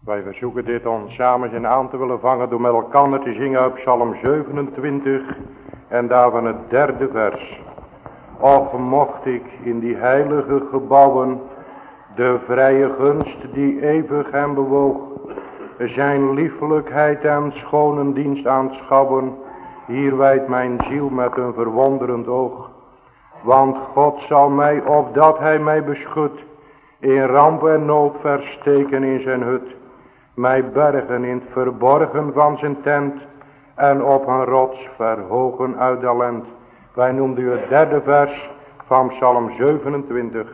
Wij verzoeken dit ons samen aan te willen vangen door met elkaar te zingen uit Psalm 27 en daarvan het 3e vers. Och mocht ik in die heilige gebouwen de vrije gunst die eeuwig hem bewoog, zijn liefelijkheid en schone dienst aanschouwen, hier wijdt mijn ziel met een verwonderend oog. Want God zal mij, opdat hij mij beschut, in ramp en nood versteken in zijn hut, mij bergen in het verborgen van zijn tent, en op een rots verhogen uit de lent. Wij noemden u het 3e vers van Psalm 27.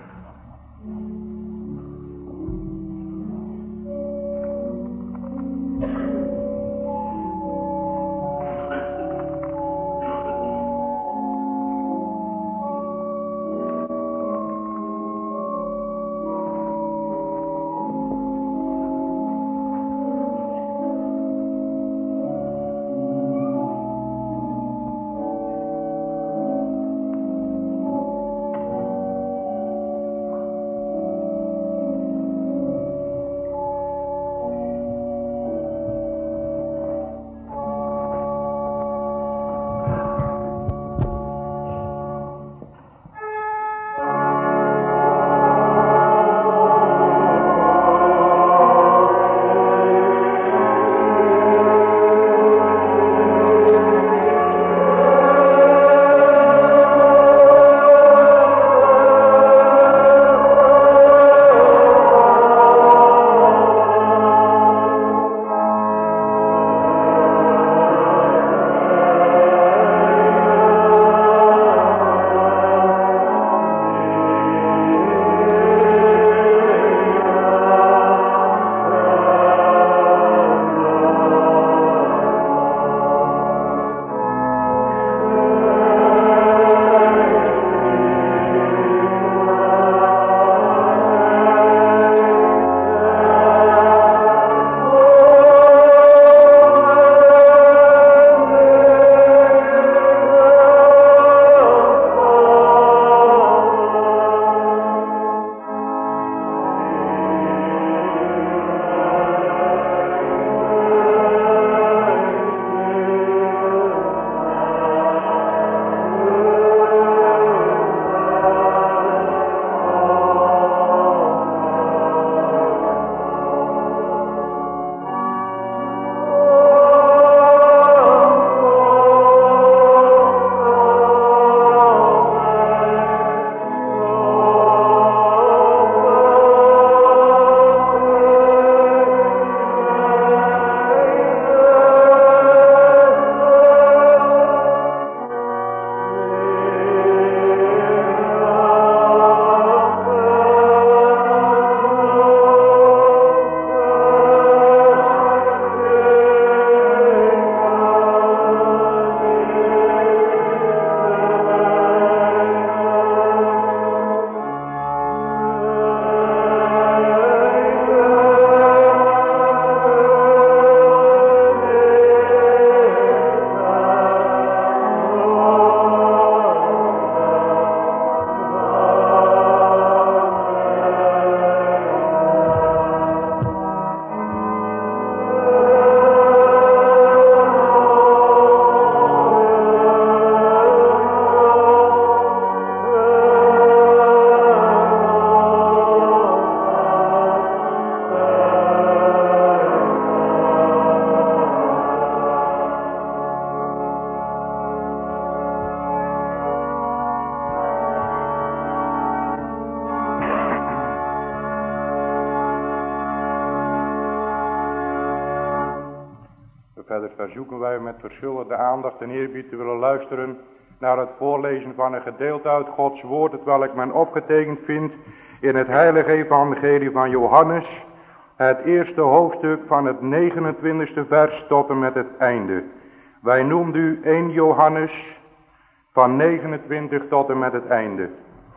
Verder verzoeken wij met verschillende aandacht en eerbied te willen luisteren naar het voorlezen van een gedeelte uit Gods woord, het welk men opgetekend vindt in het heilige evangelie van Johannes, het eerste hoofdstuk van het 29e vers tot en met het einde. Wij noemden u 1 Johannes van 29 tot en met het einde.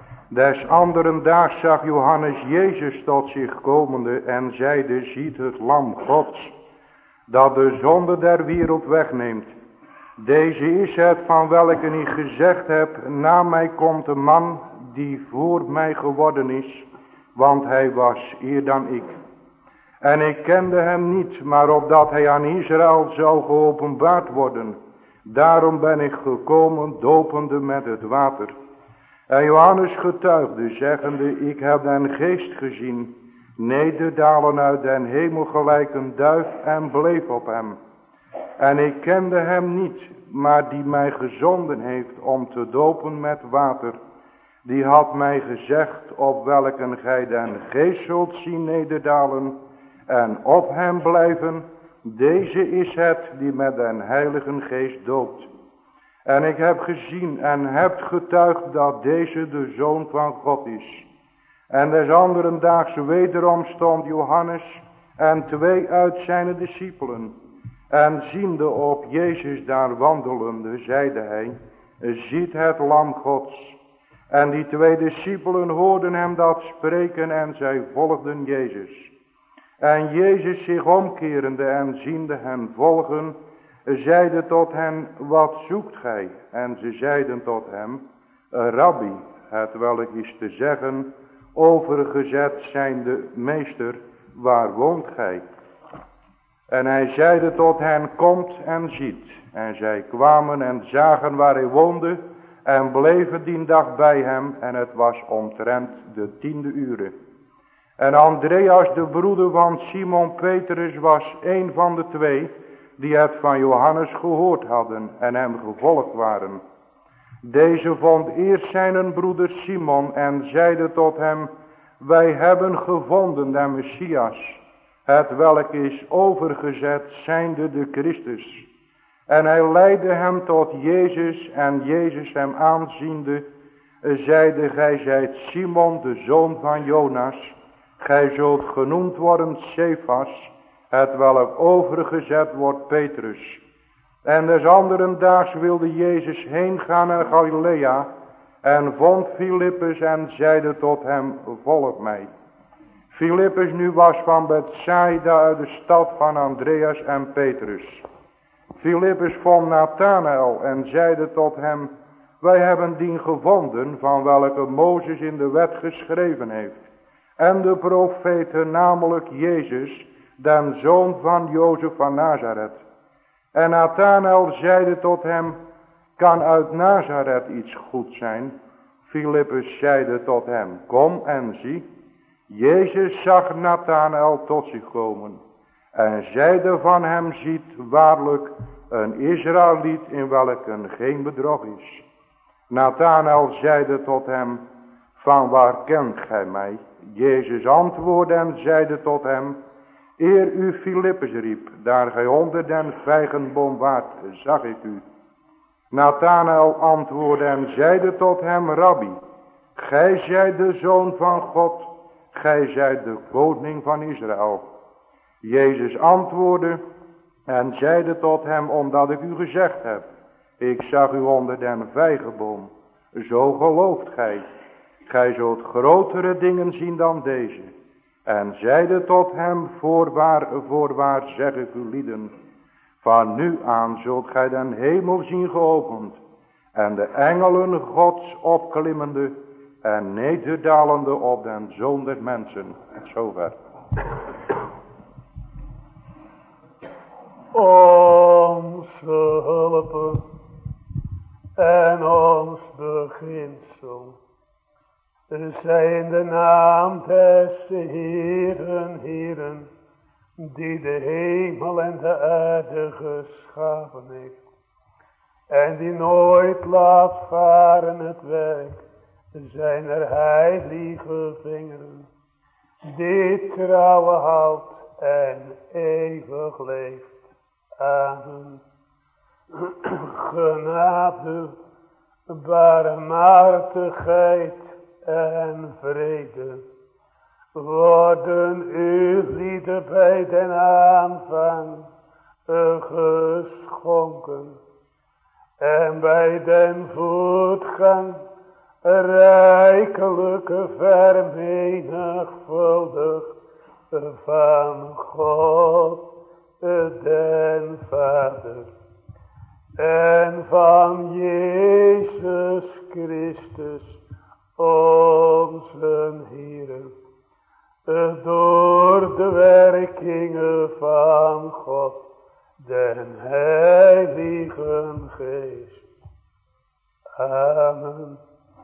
Des anderen daags zag Johannes Jezus tot zich komende en zeide, ziet het lam Gods, dat de zonde der wereld wegneemt. Deze is het van welke ik gezegd heb, na mij komt een man die voor mij geworden is, want hij was eer dan ik. En ik kende hem niet, maar opdat hij aan Israël zou geopenbaard worden. Daarom ben ik gekomen, dopende met het water. En Johannes getuigde, zeggende, ik heb den geest gezien, nederdalen uit den hemel gelijk een duif en bleef op hem. En ik kende hem niet, maar die mij gezonden heeft om te dopen met water, die had mij gezegd, op welken gij den geest zult zien nederdalen en op hem blijven, deze is het die met den Heilige Geest doopt. En ik heb gezien en heb getuigd dat deze de Zoon van God is. En des anderen daags wederom stond Johannes en 2 uit zijn discipelen. En ziende op Jezus daar wandelende, zeide hij, ziet het lam Gods. En die 2 discipelen hoorden hem dat spreken en zij volgden Jezus. En Jezus zich omkerende en ziende hen volgen, zeide tot hen, wat zoekt gij? En ze zeiden tot hem, Rabbi, het welk is te zeggen, overgezet zijnde meester, waar woont gij? En hij zeide tot hen, komt en ziet. En zij kwamen en zagen waar hij woonde en bleven die dag bij hem en het was omtrent de 10e ure. En Andreas, de broeder van Simon Petrus, was een van de 2 die het van Johannes gehoord hadden en hem gevolgd waren. Deze vond eerst zijn broeder Simon en zeide tot hem, wij hebben gevonden de Messias, het welk is overgezet zijnde de Christus. En hij leidde hem tot Jezus en Jezus hem aanziende, zeide, gij zijt Simon de zoon van Jonas, gij zult genoemd worden Cephas, het welk overgezet wordt Petrus. En des anderen daags wilde Jezus heen gaan naar Galilea en vond Filippus en zeide tot hem, volg mij. Filippus nu was van Bethsaida uit de stad van Andreas en Petrus. Filippus vond Nathanael en zeide tot hem, wij hebben dien gevonden van welke Mozes in de wet geschreven heeft. En de profeten, namelijk Jezus, den zoon van Jozef van Nazareth. En Nathanael zeide tot hem, kan uit Nazareth iets goed zijn? Filippus zeide tot hem, kom en zie. Jezus zag Nathanael tot zich komen en zeide van hem, ziet waarlijk een Israëliet in welke geen bedrog is. Nathanael zeide tot hem, van waar kent gij mij? Jezus antwoordde en zeide tot hem, eer u Filippus riep, daar gij onder den vijgenboom waart, zag ik u. Nathanael antwoordde en zeide tot hem, Rabbi, gij zijt de Zoon van God, gij zijt de koning van Israël. Jezus antwoordde en zeide tot hem, omdat ik u gezegd heb, ik zag u onder den vijgenboom, zo gelooft gij. Gij zult grotere dingen zien dan deze. En zeide tot hem, voorwaar zeg ik u lieden, van nu aan zult gij den hemel zien geopend, en de engelen Gods opklimmende en nederdalende op den Zoon des mensen. En zover. Onze hulp en ons beginsel, zij in de naam des Heeren, Heeren, die de hemel en de aarde geschapen heeft, en die nooit laat varen het werk zijner heilige vingeren, die trouwe houdt en eeuwig leeft. Amen. Genade, barmhartigheid en vrede worden u lieden bij den aanvang geschonken en bij den voortgang rijkelijke vermenigvuldigd van God den Vader en van Jezus Christus onze Heer, door de werking verrijkingen van God, den Heiligen Geest. Amen.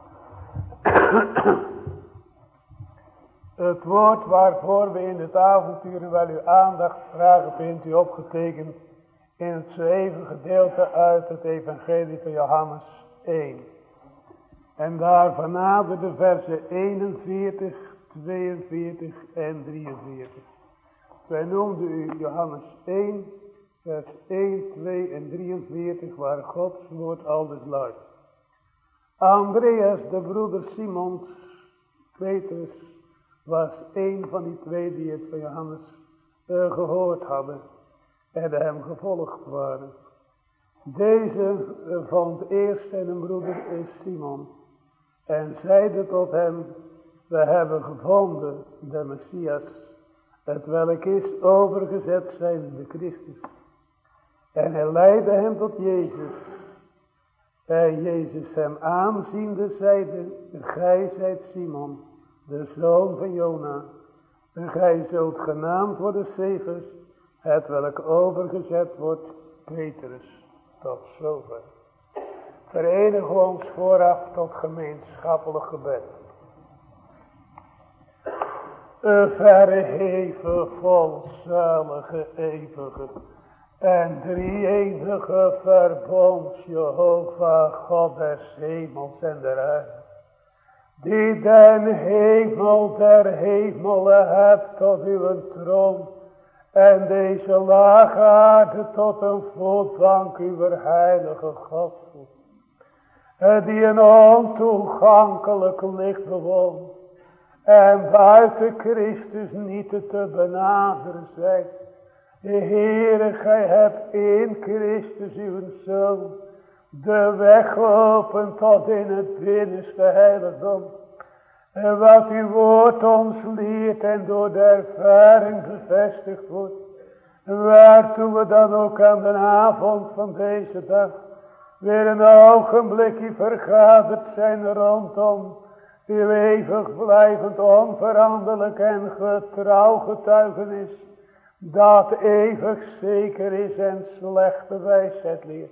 Het woord waarvoor we in het avontuur wel uw aandacht vragen, vindt u opgetekend in het zeven gedeelte uit het evangelie van Johannes 1. En daar vanavond de versen 41, 42 en 43. Wij noemden u Johannes 1, vers 1, 2 en 43, waar Gods woord aldus luidt. Andreas, de broeder Simons, Petrus, was een van die twee die het van Johannes gehoord hadden en hem gevolgd waren. Deze vond eerst zijn broeder Simon en zeide tot hem: we hebben gevonden de Messias, het welk is overgezet zijn de Christus. En hij leidde hem tot Jezus. En Jezus hem aanziende zeide: gij zijt Simon, de zoon van Jona, en gij zult genaamd worden Cephas, het welk overgezet wordt Petrus. Tot zover. Verenigen we ons vooraf tot gemeenschappelijk gebed. Verheven, volzalige, eeuwige en drie-enige verbonds Jehovah, God des hemels en der aarde, die den hemel der hemelen hebt tot uw troon en deze lage aarde tot een voetbank uw heilige godsvoet, die een ontoegankelijk licht bewoont en buiten Christus niet te benaderen zijt. Heere, gij hebt in Christus uw Zoon de weg geopend tot in het binnenste heiligdom. En wat uw woord ons leert en door de ervaring bevestigd wordt, waartoe we dan ook aan de avond van deze dag weer een ogenblikje vergaderd zijn rondom uw eeuwig blijvend onveranderlijk en getrouw getuigenis, dat eeuwig zeker is en slechte wijsheid leert.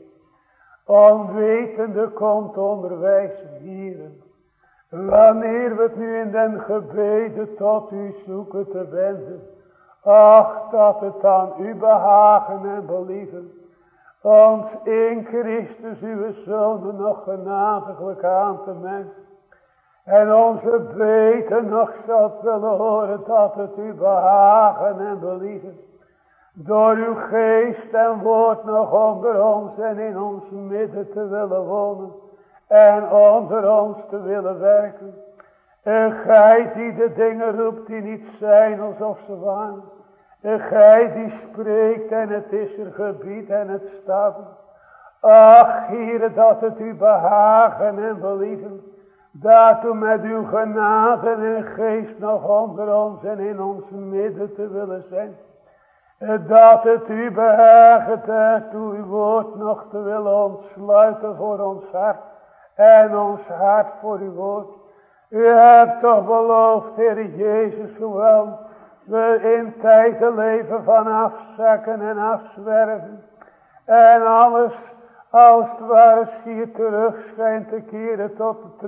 Onwetende komt onderwijzen hieren. Wanneer we het nu in den gebeden tot u zoeken te wenden, ach, dat het aan u behagen en believen, ons in Christus uw Zoon nog genadiglijk aan te mengen, en onze beten nog zult willen horen, dat het u behagen en believen, door uw geest en woord nog onder ons en in ons midden te willen wonen, en onder ons te willen werken. En gij die de dingen roept die niet zijn alsof ze waren. En gij die spreekt en het is er gebied en het staat. Ach, Heere, dat het u behagen en believen, daartoe met uw genade en geest nog onder ons en in ons midden te willen zijn. Dat het u behagen daartoe uw woord nog te willen ontsluiten voor ons hart en ons hart voor uw woord. U hebt toch beloofd, Heer Jezus, hoewel we in tijden leven van afzakken en afzwerven en alles als het ware schier terug schijnt te keren,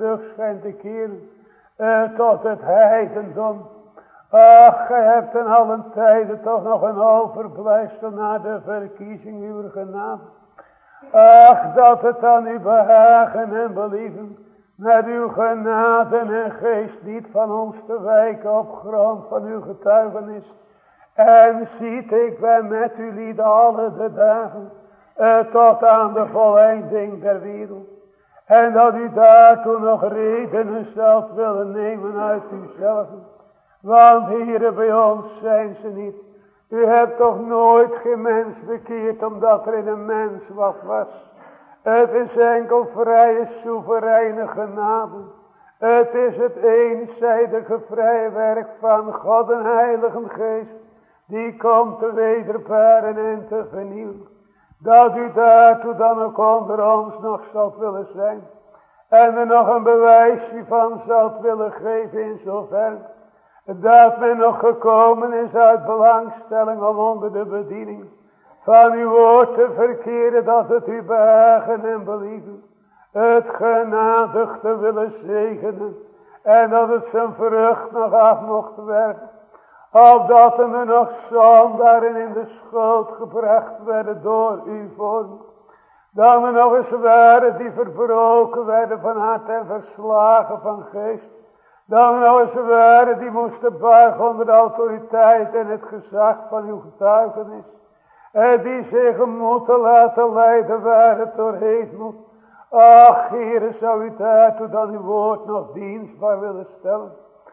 tot het heidendom. Ach, gij hebt in allen tijden toch nog een overblijfsel naar de verkiezing uw genade. Ach, dat het aan u behagen en believen, met uw genade en geest niet van ons te wijken op grond van uw getuigenis. En ziet, ik ben met u lieden alle de dagen, tot aan de voleinding der wereld. En dat u daartoe nog redenen zult willen nemen uit uzelf. Want Heere, bij ons zijn ze niet. U hebt toch nooit geen mens bekeerd omdat er in een mens wat was. Het is enkel vrije soevereine genade. Het is het eenzijdige vrije werk van God en Heilige Geest. Die komt te wederparen en te vernieuwen. Dat u daartoe dan ook onder ons nog zult willen zijn. En er nog een bewijsje van zult willen geven in zover Dat men nog gekomen is uit belangstelling om onder de bediening van uw woord te verkeren, dat het u behagen en believen, het genadig te willen zegenen, en dat het zijn vrucht nog af mocht werken, opdat we nog zondaren in de schoot gebracht werden door uw vorm, dat we nog eens waren die verbroken werden van hart en verslagen van geest, dat we nog eens waren die moesten buigen onder de autoriteit en het gezag van uw getuigenis, en die zich moeten laten leiden waren door heetmoed. Ach, Heere, zou u daartoe dan uw woord nog dienstbaar willen stellen,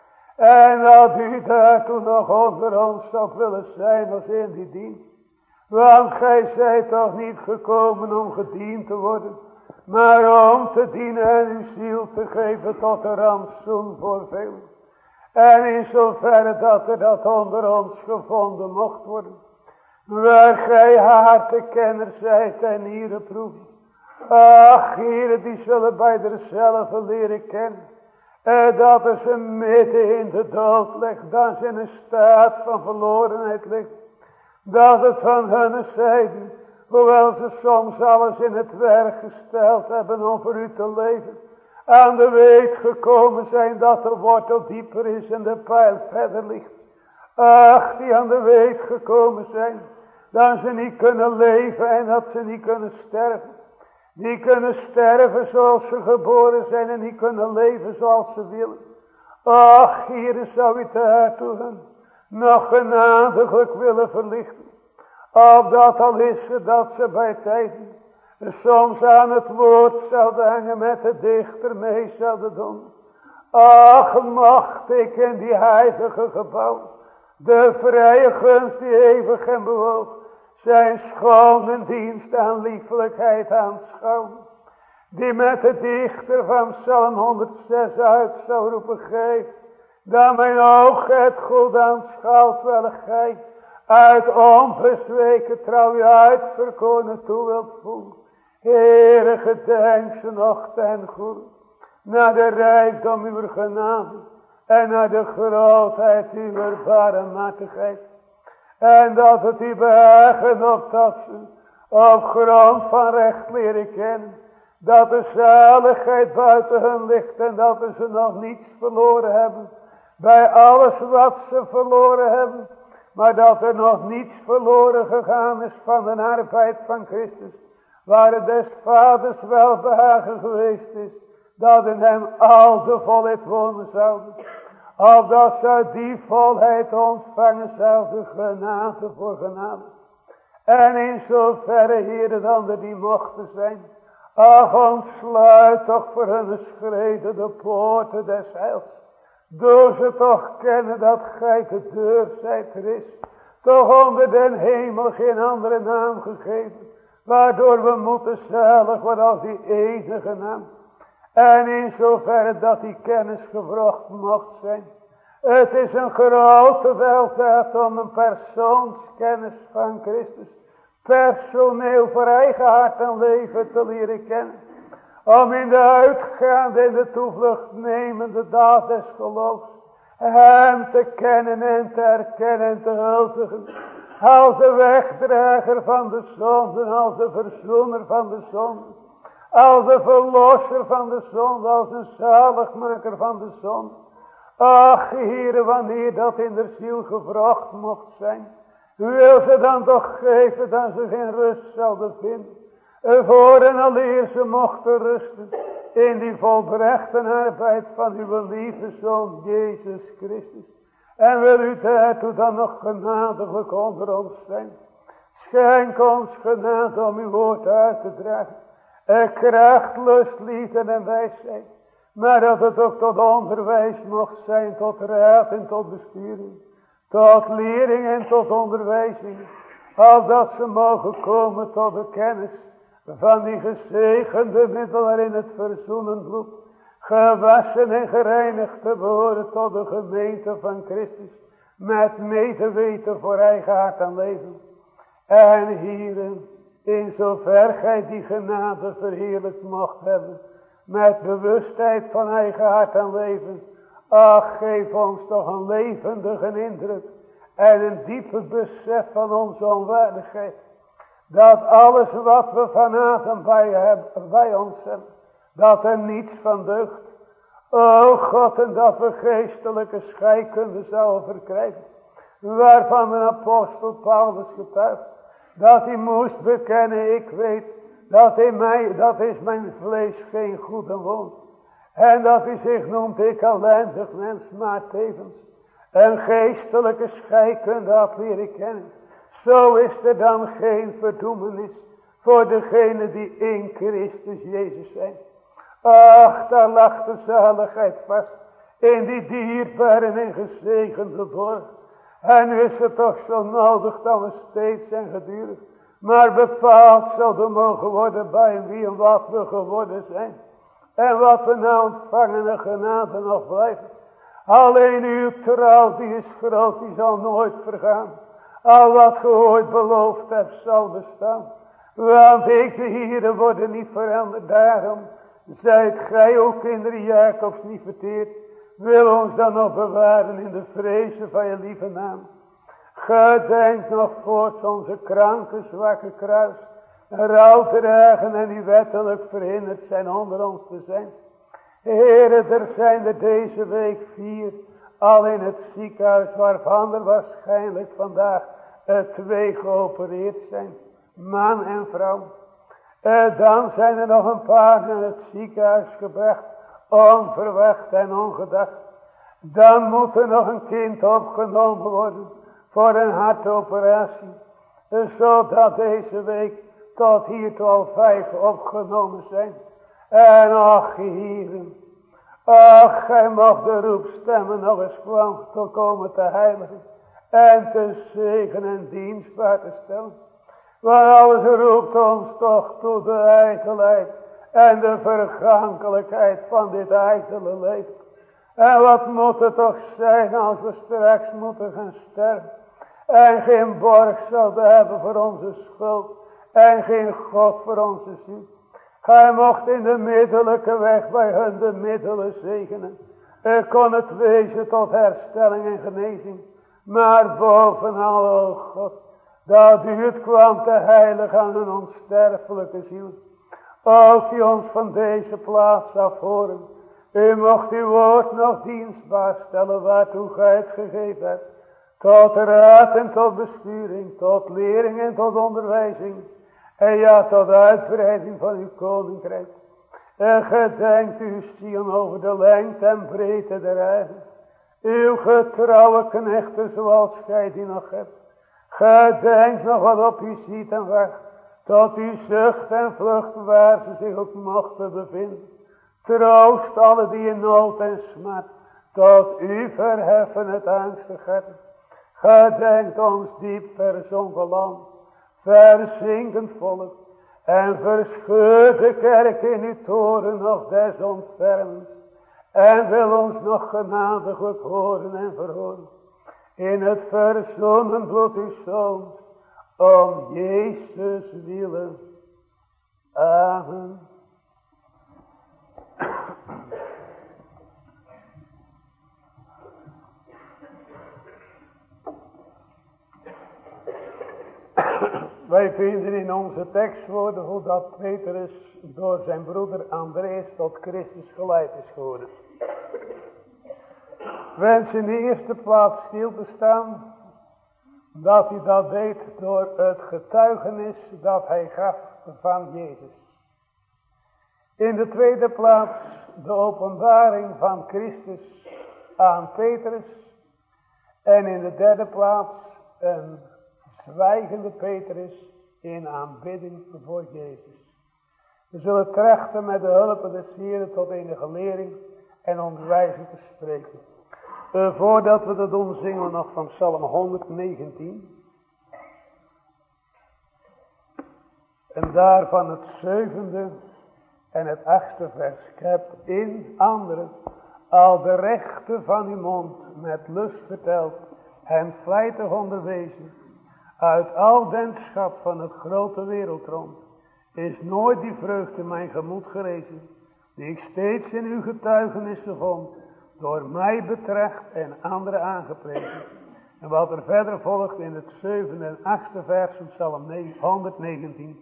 en dat u daartoe nog onder ons zou willen zijn als in die dienst. Want gij zijt toch niet gekomen om gediend te worden, maar om te dienen en uw ziel te geven tot een rantsoen voor velen. En in zoverre dat er dat onder ons gevonden mocht worden, waar gij hartenkenner zijt en hier proeven. Ach, Heere, die zullen bij derzelfde leren kennen, dat er ze midden in de dood ligt, dat ze in een staat van verlorenheid ligt, dat het van hun zijde, hoewel ze soms alles in het werk gesteld hebben om voor u te leven, aan de weet gekomen zijn dat de wortel dieper is en de pijl verder ligt. Ach, die aan de weet gekomen zijn, dat ze niet kunnen leven en dat ze niet kunnen sterven. Die kunnen sterven zoals ze geboren zijn en die kunnen leven zoals ze willen. Ach, Heere, zou u daartoe hun nog genadiglijk willen verlichten. Opdat al is het dat ze bij tijden soms aan het woord zouden hangen, met de dichter mee zouden doen. Ach, mocht ik in die heilige gebouw de vrije gunst die eeuwig en bewoog zijn schone dienst aan liefelijkheid aanschouwen, die met de dichter van Psalm 106 uit zou roepen: geef dat mijn oog het goed aanschouwt, wel gij uit onbezweken trouw je uitverkoren toe wilt voelen. Heere, gedenk ze nog ten goede, naar de rijkdom uw genade en naar de grootheid uw barmhartigheid. En dat het u behagen opdat ze op grond van recht leren kennen, dat de zaligheid buiten hun ligt en dat ze nog niets verloren hebben bij alles wat ze verloren hebben, maar dat er nog niets verloren gegaan is van de arbeid van Christus, waar het des vaders welbehagen geweest is, dat in hem al de volheid wonen zouden, opdat ze die volheid ontvangen zouden, genade voor genade. En in zoverre, Heere, dan er die mochten zijn, ach, ontsluit toch voor hun schreden de poorten des heils. Doe ze toch kennen dat gij de deur zijt, er is toch onder den hemel geen andere naam gegeven, waardoor we moeten zalig worden als die enige naam. En in zoverre dat die kennis gewrocht mocht zijn. Het is een grote weldaad om een persoonskennis van Christus personeel voor eigen hart en leven te leren kennen. Om in de uitgaande en de toevlucht nemende daad des geloofs hem te kennen en te herkennen en te huldigen. Als de wegdrager van de zonden, als de verzoener van de zonden. Als de verlosser van de zonde, als een zaligmaker van de zonde. Ach, Heere, wanneer dat in de ziel gewrocht mocht zijn, wil ze dan toch geven dat ze geen rust zouden vinden. Voor en alleer ze mochten rusten in die volbrechte arbeid van uw lieve Zoon Jezus Christus. En wil u daartoe dan nog genadiglijk onder ons zijn. Schenk ons genade om uw woord uit te dragen. Kracht, lust, liefde en wijsheid. Maar dat het ook tot onderwijs mocht zijn, tot raad en tot besturing. Tot lering en tot onderwijzing. Opdat ze mogen komen tot de kennis van die gezegende middel waarin het verzoenend bloed gewassen en gereinigd te behoren tot de gemeente van Christus. Met medeweten voor eigen hart en leven. En hierin, in zover gij die genade verheerlijkt mocht hebben, met bewustheid van eigen hart en leven, Ach, geef ons toch een levendige indruk en een diepe besef van onze onwaardigheid. Dat alles wat we van Adam bij ons hebben, dat er niets van deugt. O God, en dat we geestelijke scheikunde zouden verkrijgen. Waarvan de apostel Paulus getuigt. Dat hij moest bekennen, ik weet dat in mij, dat is mijn vlees geen goede woon. En dat hij zich noemt, ik ellendig mens, maar tevens een geestelijke scheikunde had leren kennen. Zo is er dan geen verdoemenis voor degenen die in Christus Jezus zijn. Ach, daar lag de zaligheid vast in die dierbare en gezegende borg. En nu is het toch zo nodig dat we steeds en gedurig, maar bepaald zouden mogen worden bij wie en wat we geworden zijn. En wat we nou ontvangen de genade nog blijven. Alleen uw trouw die is groot, die zal nooit vergaan. Al wat ge ooit beloofd hebt zal bestaan. Want ik de Heere worden niet veranderd. Daarom zijt gij ook kinderen Jacobs niet verteerd. Wil ons dan nog bewaren in de vrezen van je lieve naam. Gedenk nog voorts onze kranke zwakke kruis. Rouwdragen en die wettelijk verhinderd zijn onder ons te zijn. Heere, er zijn er deze week 4 al in het ziekenhuis, waarvan er waarschijnlijk vandaag 2 geopereerd zijn. Man en vrouw. Dan zijn er nog een paar naar het ziekenhuis gebracht. Onverwacht en ongedacht. Dan moet er nog een kind opgenomen worden voor een hartoperatie. Zodat deze week tot hiertoe al 5 opgenomen zijn. En ach, Heeren, ach, gij mag de roepstemmen nog eens kwam te komen te heiligen en te zegenen en dienstbaar te stellen. Want alles roept ons toch toe de ijdelheid en de vergankelijkheid van dit ijdele leven. En wat moet het toch zijn als we straks moeten gaan sterven en geen borg zouden hebben voor onze schuld en geen God voor onze ziel. Gij mocht in de middellijke weg bij hun de middelen zegenen. Kon het wezen tot herstelling en genezing. Maar bovenal, o God, dat u het kwam te heiligen aan een onsterfelijke ziel. Ook die ons van deze plaats afhoren. U mocht uw woord nog dienstbaar stellen waartoe gij het gegeven hebt. Tot raad en tot besturing, tot lering en tot onderwijzing. En ja, tot uitbreiding van uw koninkrijk. En gedenkt uw ziel over de lengte en breedte der aarde. Uw getrouwe knechten zoals gij die nog hebt. Gedenkt nog wat op u ziet en wacht. Tot uw zucht en vlucht waar ze zich ook mochten bevinden. Troost alle die in nood en smart. Tot u verheffen het angstig hart. Gedenkt ons diep verzonken land. Verzinkend volk en verscheurt de kerk in uw toren nog des ontfermens. En wil ons nog genadiglijk horen en verhoren. In het verzonnen bloed uw zoons. Om Jezus willen. Amen. Wij vinden in onze tekstwoorden hoe dat Petrus door zijn broeder Andreas tot Christus geleid is geworden. Wens in de eerste plaats stil te staan dat hij dat deed door het getuigenis dat hij gaf van Jezus. In de tweede plaats de openbaring van Christus aan Petrus. En in de derde plaats een zwijgende Petrus in aanbidding voor Jezus. We zullen trachten met de hulp des Heeren tot enige lering en onderwijzing te spreken. Voordat we dat doen, zingen we nog van Psalm 119. En daarvan het 7e en het 8e vers. Ik heb in anderen al de rechten van uw mond met lust verteld en vlijtig onderwezen. Uit al den schat van het grote wereldrond is nooit die vreugde mijn gemoed gerezen, die ik steeds in uw getuigenissen vond, door mij betreft en anderen aangeprezen. En wat er verder volgt in het 7e en 8e vers van Psalm 119.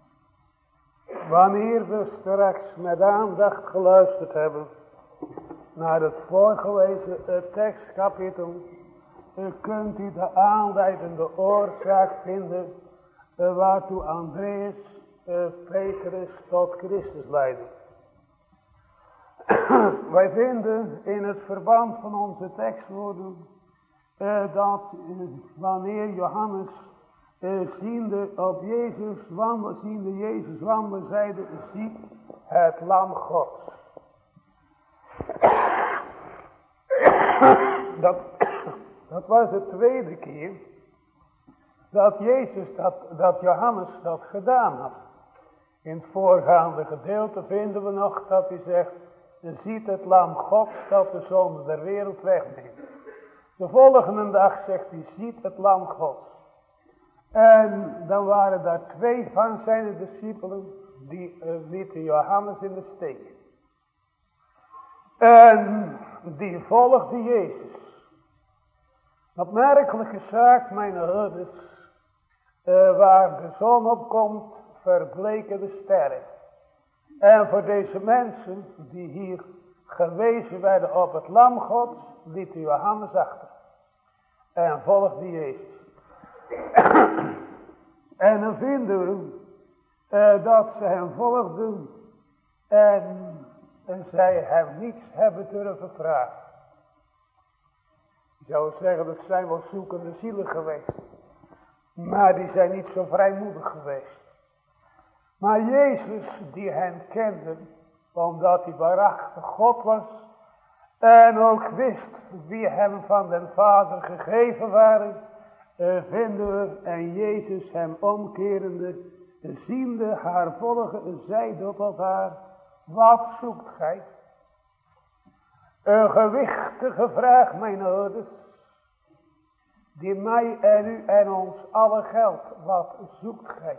Wanneer we straks met aandacht geluisterd hebben naar het voorgelezen tekstkapitel kunt u de aanleidende oorzaak vinden waartoe Andreas Petrus tot Christus leidde. Wij vinden in het verband van onze tekstwoorden dat wanneer Johannes ziende Jezus wandelen, zeide: zie het lam Gods. Dat was de tweede keer dat dat Johannes dat gedaan had. In het voorgaande gedeelte vinden we nog dat hij zegt: ziet het lam Gods dat de zonde der wereld wegneemt. De volgende dag zegt hij: ziet het lam Gods. En dan waren daar 2 van zijn discipelen die lieten Johannes in de steek. En die volgde Jezus. Opmerkelijke zaak, mijn herders, waar de zon opkomt, verbleken de sterren. En voor deze mensen die hier gewezen werden op het lam Gods, liet Johannes achter. En volgde Jezus. En dan vinden we dat ze hem volgden en zij hem niets hebben durven vragen. Je zou zeggen, dat zijn wel zoekende zielen geweest. Maar die zijn niet zo vrijmoedig geweest. Maar Jezus die hen kende, omdat hij waarachtig God was. En ook wist wie hem van den Vader gegeven waren. Vinden we en Jezus hem omkerende, ziende haar volgen, zeide tot haar: wat zoekt gij? Een gewichtige vraag, mijn ouders, die mij en u en ons alle geldt. Wat zoekt gij?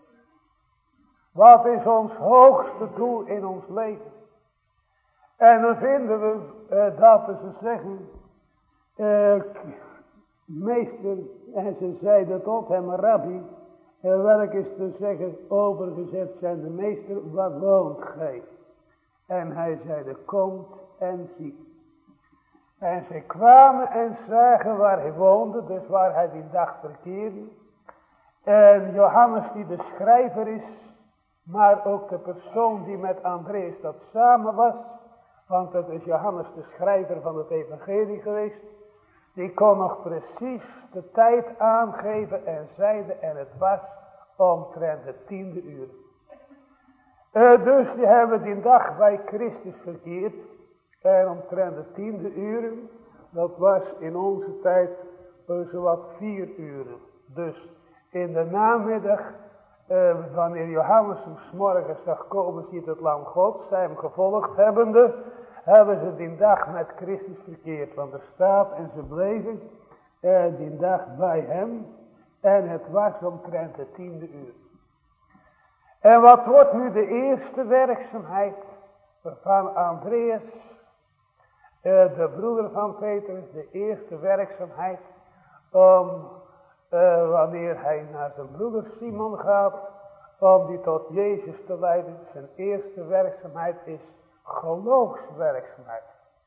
Wat is ons hoogste doel in ons leven? En dan vinden we dat ze zeggen: meester, en ze zeiden tot hem: rabbi, welk is te zeggen overgezet zijn de meester, wat woont gij? En hij zeide: komt en zie. En zij kwamen en zagen waar hij woonde, dus waar hij die dag verkeerde. En Johannes die de schrijver is, maar ook de persoon die met Andreas dat samen was, want het is Johannes de schrijver van het evangelie geweest, die kon nog precies de tijd aangeven en zeide, en het was omtrent de 10e uur. Dus die hebben die dag bij Christus verkeerd. En omtrent de 10e uren, dat was in onze tijd zowat 4 uren. Dus in de namiddag, wanneer Johannes hem 's morgens zag komen, ziet het lam Gods, zij hem gevolgd hebbende, hebben ze die dag met Christus verkeerd. Want er staat, en ze bleven die dag bij hem, en het was omtrent de 10e uur. En wat wordt nu de eerste werkzaamheid van Andreas, de broeder van Petrus, de eerste werkzaamheid om, wanneer hij naar zijn broeder Simon gaat, om die tot Jezus te leiden. Zijn eerste werkzaamheid is geloofswerkzaamheid.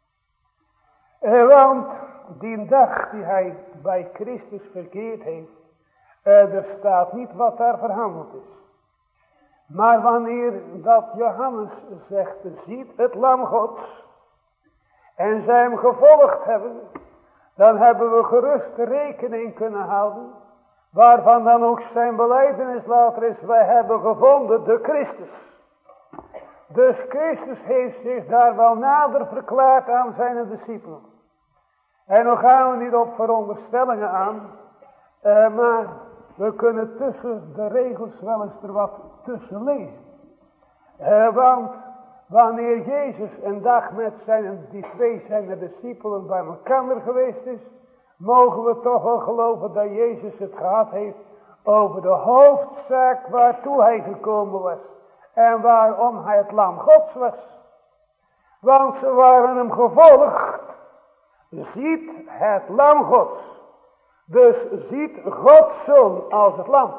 Want die dag die hij bij Christus verkeerd heeft, er staat niet wat daar verhandeld is. Maar wanneer dat Johannes zegt, ziet het lam Gods, en zij hem gevolgd hebben, dan hebben we gerust rekening kunnen houden, waarvan dan ook zijn belijdenis later is: wij hebben gevonden de Christus. Dus Christus heeft zich daar wel nader verklaard aan zijn discipelen. En dan gaan we niet op veronderstellingen aan, maar we kunnen tussen de regels wel eens er wat tussen lezen. Want wanneer Jezus een dag met die 2 zijn discipelen bij elkaar geweest is, mogen we toch wel geloven dat Jezus het gehad heeft over de hoofdzaak waartoe hij gekomen was. En waarom hij het lam Gods was. Want ze waren hem gevolgd. Ziet het lam Gods. Dus ziet Gods zoon als het lam.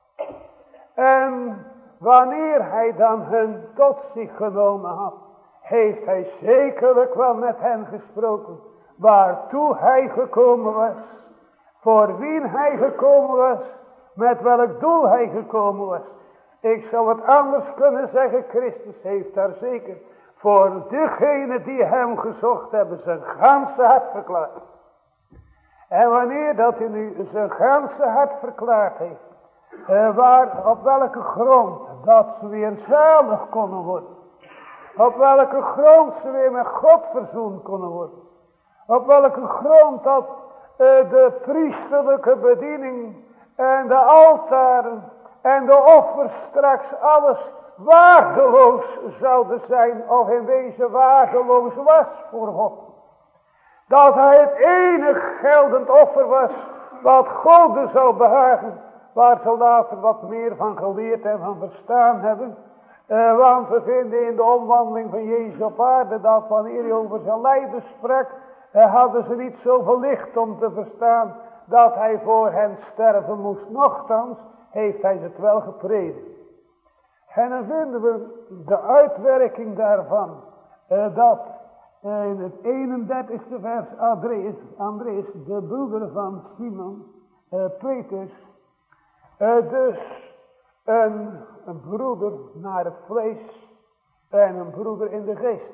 En wanneer hij dan hun tot zich genomen had, heeft hij zekerlijk wel met hen gesproken. Waartoe hij gekomen was. Voor wie hij gekomen was. Met welk doel hij gekomen was. Ik zou het anders kunnen zeggen. Christus heeft daar zeker voor degenen die hem gezocht hebben zijn ganse hart verklaard. En wanneer dat hij nu zijn ganse hart verklaard heeft. Op welke grond dat ze weer zalig konden worden. Op welke grond ze weer met God verzoend konden worden. Op welke grond dat de priesterlijke bediening en de altaren en de offers straks alles waardeloos zouden zijn of in wezen waardeloos was voor God. Dat hij het enig geldend offer was wat God zou behagen. Waar ze later wat meer van geleerd en van verstaan hebben. Want we vinden in de omwandeling van Jezus op aarde dat wanneer hij over zijn lijden sprak. Hadden ze niet zoveel licht om te verstaan dat hij voor hen sterven moest. Nochtans heeft hij het wel gepredikt. En dan vinden we de uitwerking daarvan. Dat in het 31ste vers Andreas, de broeder van Simon, Petrus. Dus een broeder naar het vlees en een broeder in de geest.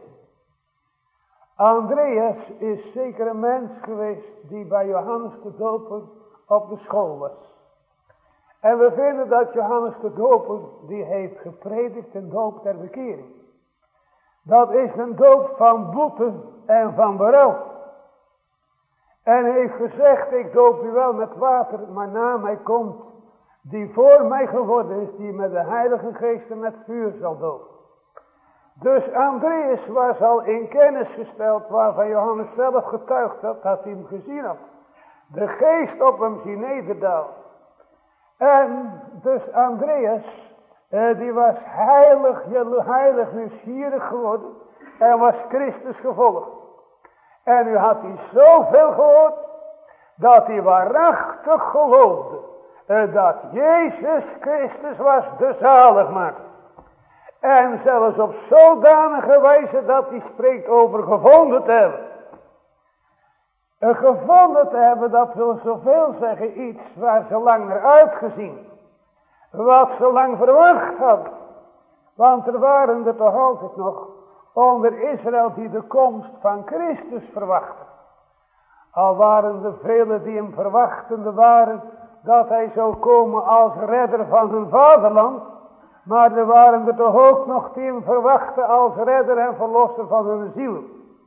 Andreas is zeker een mens geweest die bij Johannes de Doper op de school was. En we vinden dat Johannes de Doper die heeft gepredikt een doop ter bekering. Dat is een doop van boete en van berouw. En hij heeft gezegd, ik doop u wel met water, maar na mij komt die voor mij geworden is, die met de Heilige Geest en met vuur zal dopen. Dus Andreas was al in kennis gesteld, waarvan Johannes zelf getuigd had, dat hij hem gezien had. De geest op hem zien nederdalen. En dus Andreas, die was heilig nieuwsgierig geworden en was Christus gevolgd. En nu had hij zoveel gehoord, dat hij waarachtig geloofde, dat Jezus Christus was de zaligmaker. En zelfs op zodanige wijze dat hij spreekt over gevonden te hebben. Gevonden te hebben, dat wil zoveel zeggen, iets waar ze lang naar uitgezien. Wat ze lang verwacht hadden. Want er waren er toch altijd nog onder Israël die de komst van Christus verwachten. Al waren er velen die hem verwachtende waren dat hij zou komen als redder van hun vaderland. Maar er waren er toch ook nog die hem verwachten als redder en verlosser van hun ziel.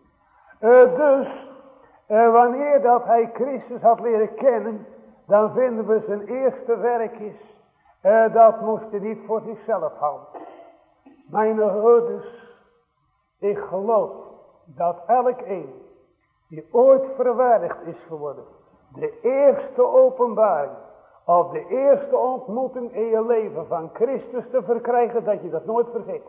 Wanneer dat hij Christus had leren kennen, dan vinden we zijn eerste werkjes. Dat moest hij niet voor zichzelf houden. Mijn broeders, ik geloof dat elk een die ooit verwaardigd is geworden, de eerste openbaring of de eerste ontmoeting in je leven van Christus te verkrijgen, dat je dat nooit vergeet.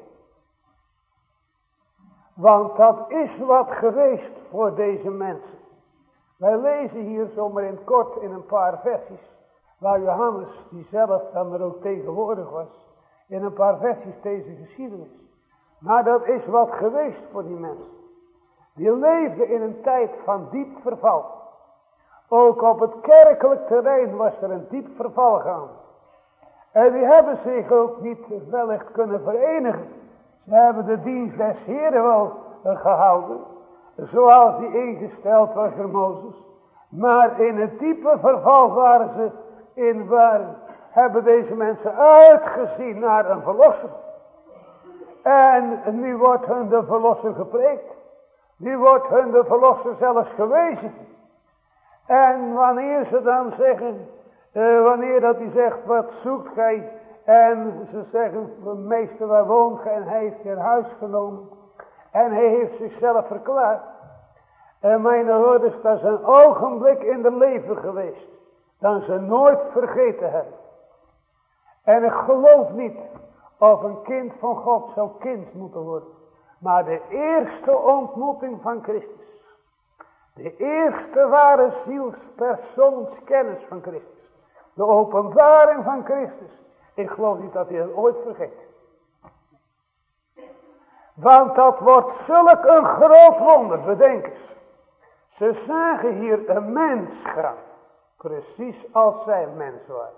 Want dat is wat geweest voor deze mensen. Wij lezen hier zomaar in het kort in een paar versies, waar Johannes, die zelf dan er ook tegenwoordig was, in een paar versies deze geschiedenis. Maar dat is wat geweest voor die mensen. Die leefden in een tijd van diep verval. Ook op het kerkelijk terrein was er een diep verval gaande. En die hebben zich ook niet wellicht kunnen verenigen. Ze hebben de dienst des Heren wel gehouden, zoals die ingesteld was door Mozes. Maar in het diepe verval waren ze in waren, hebben deze mensen uitgezien naar een verlosser. En nu wordt hun de verlosser gepreekt. Nu wordt hun de verlosser zelfs gewezen. En wanneer ze dan zeggen, wanneer dat hij zegt, wat zoekt gij? En ze zeggen, meester, waar woont gij? En hij heeft je in huis genomen. En hij heeft zichzelf verklaard. En mijn hoorders, dat is een ogenblik in het leven geweest. Dat ze nooit vergeten hebben. En ik geloof niet of een kind van God zou kind moeten worden. Maar de eerste ontmoeting van Christus. De eerste ware zielspersoonskennis van Christus. De openbaring van Christus. Ik geloof niet dat hij het ooit vergeet. Want dat wordt zulk een groot wonder, bedenk eens. Ze zagen hier een mens gaan, precies als zij mens waren.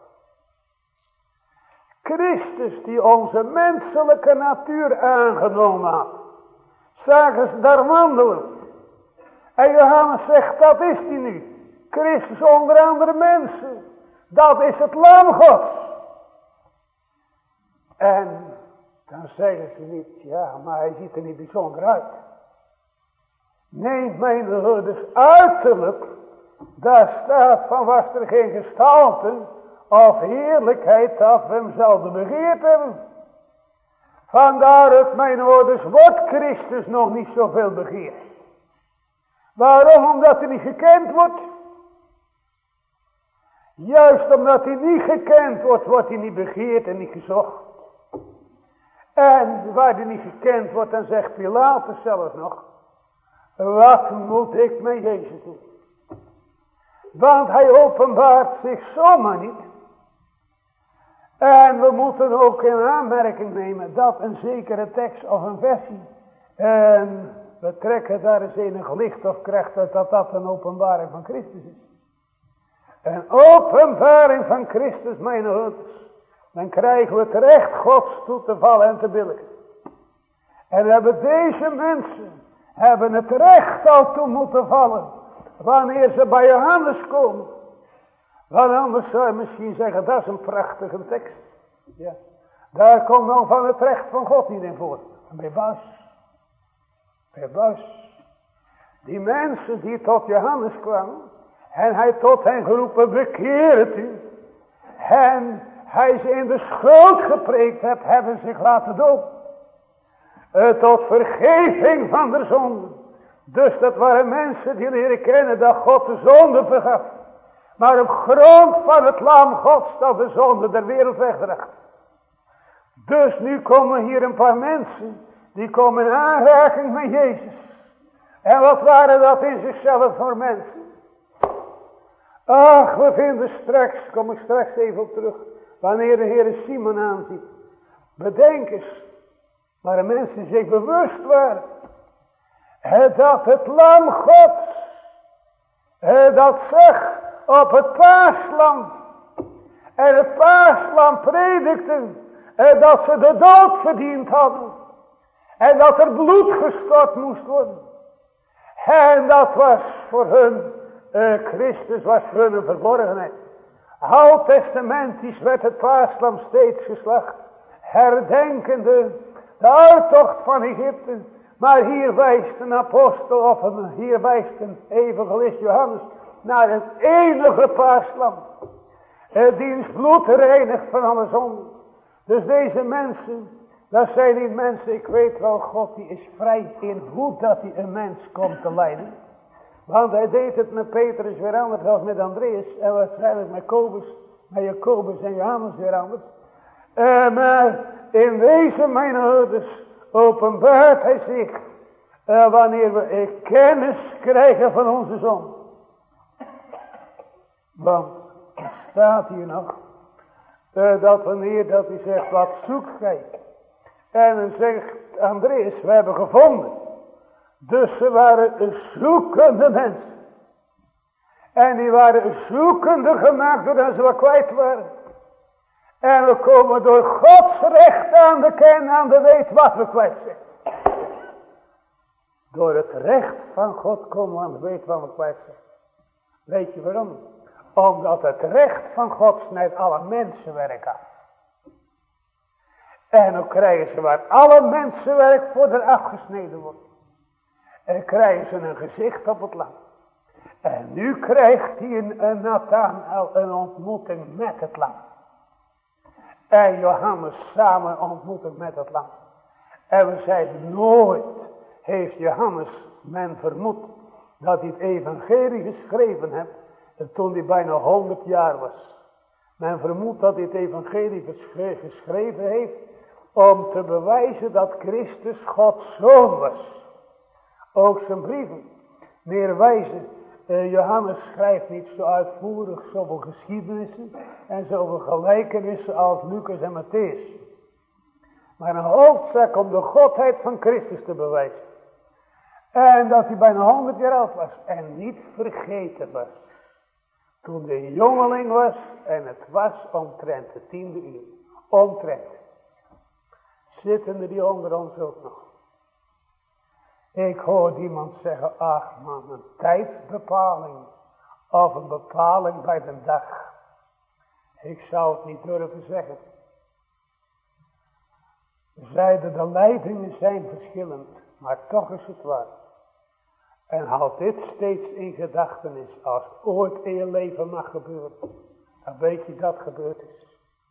Christus die onze menselijke natuur aangenomen had, zagen ze daar wandelen. En Johannes zegt, dat is die nu. Christus onder andere mensen. Dat is het lam Gods. En dan zeggen ze niet, ja, maar hij ziet er niet bijzonder uit. Nee, mijn broeders, uiterlijk, daar staat van was er geen gestalte of heerlijkheid dat we hem zouden begeerd hebben. Vandaar het, mijn broeders, wordt Christus nog niet zoveel begeerd. Waarom? Omdat hij niet gekend wordt. Juist omdat hij niet gekend wordt, wordt hij niet begeerd en niet gezocht. En waar hij niet gekend wordt, dan zegt Pilatus zelfs nog, wat moet ik met Jezus doen? Want hij openbaart zich zomaar niet. En we moeten ook in aanmerking nemen dat een zekere tekst of een versie, en we trekken daar eens enig licht of krijgt uit dat dat een openbaring van Christus is. Een openbaring van Christus, mijn broeders. Dan krijgen we het recht Gods toe te vallen en te billijken. En hebben deze mensen het recht al toe moeten vallen. Wanneer ze bij Johannes komen. Want anders zou je misschien zeggen, dat is een prachtige tekst. Ja. Daar komt dan van het recht van God niet in voor. Bij Buis. Die mensen die tot Johannes kwamen. En hij tot hen geroepen, bekeer het u. En hij ze in de schuld gepreekt hebt, hebben zich laten dopen. Tot vergeving van de zonde. Dus dat waren mensen die leren kennen dat God de zonde vergaf. Maar op grond van het lam Gods dat de zonde der wereld wegdraagt. Dus nu komen hier een paar mensen. Die komen in aanraking met Jezus. En wat waren dat in zichzelf voor mensen? Ach, we vinden straks, kom ik straks even op terug. Wanneer de Heer Simon aanziet. Bedenk eens. Maar de mensen zich bewust waren. Dat het lam Gods. Dat zag op het paaslam. En het paaslam predikte. Dat ze de dood verdiend hadden. En dat er bloed gestort moest worden. En dat was voor hun. Christus was voor hun een verborgenheid. Oud-testamentisch werd het paaslam steeds geslacht. Herdenkende de uittocht van Egypte. Maar hier wijst een apostel of hier wijst een evangelist Johannes naar het enige paaslam. Diens bloed reinigt van alle zonden. Dus deze mensen, dat zijn niet mensen, ik weet wel, God die is vrij in hoe dat hij een mens komt te leiden. Want hij deed het met Petrus weer anders dan met Andreas. En waarschijnlijk met Jacobus en Johannes weer anders. Maar in wezen, mijn ouders, openbaart hij zich. Wanneer we kennis krijgen van onze zon. Want er staat hier nog. Dat wanneer dat hij zegt, wat zoekt gij? En dan zegt Andreas, we hebben gevonden. Dus ze waren zoekende mensen. En die waren zoekende gemaakt doordat ze wat kwijt waren. En we komen door Gods recht aan de ken, aan de weet wat we kwijt zijn. Door het recht van God komen we aan de weet wat we kwijt zijn. Weet je waarom? Omdat het recht van God snijdt alle mensenwerk af. En dan krijgen ze waar alle mensenwerk voor er afgesneden wordt. En krijgen ze een gezicht op het land. En nu krijgt hij een Nathanael een ontmoeting met het land. En Johannes samen ontmoeting met het land. En we zeiden nooit heeft Johannes men vermoed dat hij het evangelie geschreven heeft toen hij bijna 100 jaar was. Men vermoedt dat hij het evangelie geschreven heeft om te bewijzen dat Christus Gods zoon was. Ook zijn brieven meer wijzen. Johannes schrijft niet zo uitvoerig zoveel geschiedenissen en zoveel gelijkenissen als Lucas en Matthäus. Maar een hoofdzaak om de godheid van Christus te bewijzen. En dat hij bijna 100 jaar oud was. En niet vergeten was. Toen de jongeling was. En het was omtrent de 10e uur. Omtrent. Zitten er die onder ons ook nog. Ik hoorde iemand zeggen. Ach man, een tijdsbepaling. Of een bepaling bij de dag. Ik zou het niet durven zeggen. Zeiden de leidingen zijn verschillend. Maar toch is het waar. En houd dit steeds in gedachtenis. Als het ooit in je leven mag gebeuren. Dan weet je dat gebeurd is.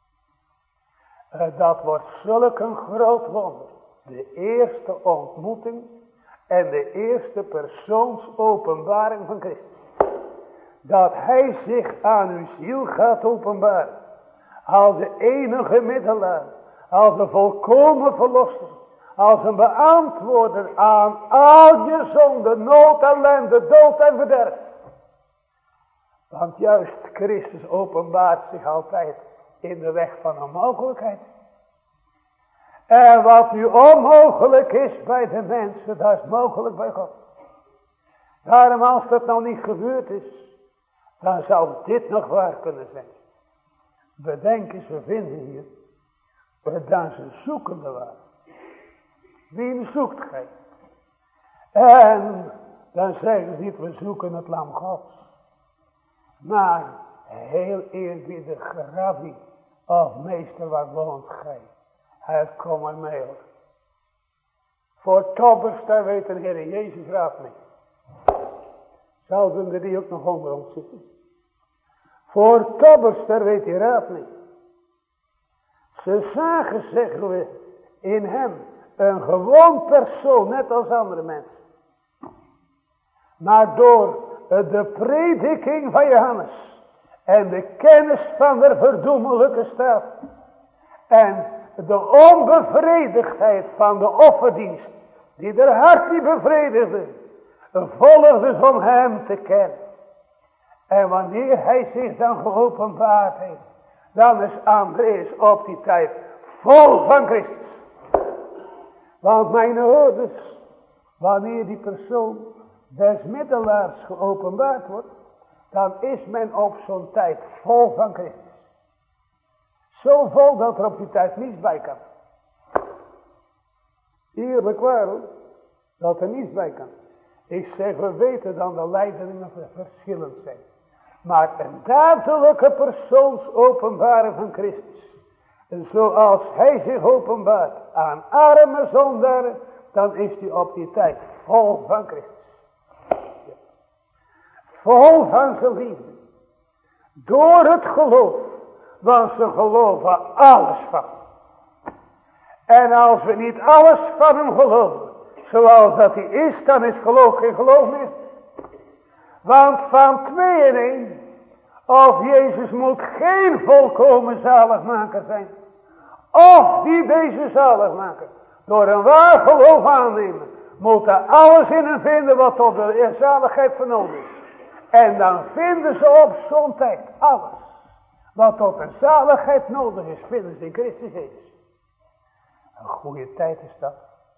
Dat wordt zulk een groot wonder. De eerste ontmoeting. En de eerste persoonsopenbaring van Christus. Dat hij zich aan uw ziel gaat openbaren. Als de enige middelaar. Als de volkomen verlosser. Als een beantwoorder aan al je zonde, nood, ellende, dood en verderf. Want juist Christus openbaart zich altijd in de weg van onmogelijkheid. En wat nu onmogelijk is bij de mensen, dat is mogelijk bij God. Daarom als dat nou niet gebeurd is, dan zou dit nog waar kunnen zijn. Bedenk eens, we vinden hier, dat ze zoekende waren. Wie zoekt gij? En dan zeggen ze niet, we zoeken het lam Gods. Maar heel eerbiedig rabbi of meester, waar woont gij? Hij komt maar mee hoor. Voor tobbers, daar weet de Heer Jezus raad niet. Zouden er die ook nog onder ons zitten? Voor tobbers, daar weet hij raad niet. Ze zagen, zeggen we, in hem een gewoon persoon, net als andere mensen. Maar door de prediking van Johannes en de kennis van de verdoemelijke staat en de onbevredigdheid van de offerdienst, die er hart niet bevredigde, volgde ze om hem te kennen. En wanneer hij zich dan geopenbaard heeft, dan is Andreas op die tijd vol van Christus. Want mijn ouders, wanneer die persoon des middelaars geopenbaard wordt, dan is men op zo'n tijd vol van Christus. Zo vol dat er op die tijd niets bij kan. Eerlijk waar hoor, dat er niets bij kan. Ik zeg, we weten dan de leidingen verschillend zijn. Maar een dadelijke persoonsopenbaring van Christus. En zoals hij zich openbaart aan arme zondaren, dan is hij op die tijd vol van Christus. Vol van zijn liefde. Door het geloof. Want ze geloven alles van. En als we niet alles van hem geloven, zoals dat hij is, dan is geloof geen geloof meer. Want van 2 in 1, of Jezus moet geen volkomen zaligmaker zijn. Of die deze zaligmaker door een waar geloof aannemen, moet er alles in hem vinden wat tot de zaligheid van nodig is. En dan vinden ze op zo'n tijd alles wat tot de zaligheid nodig is, vinden ze in Christus Jezus. Een goede tijd is dat.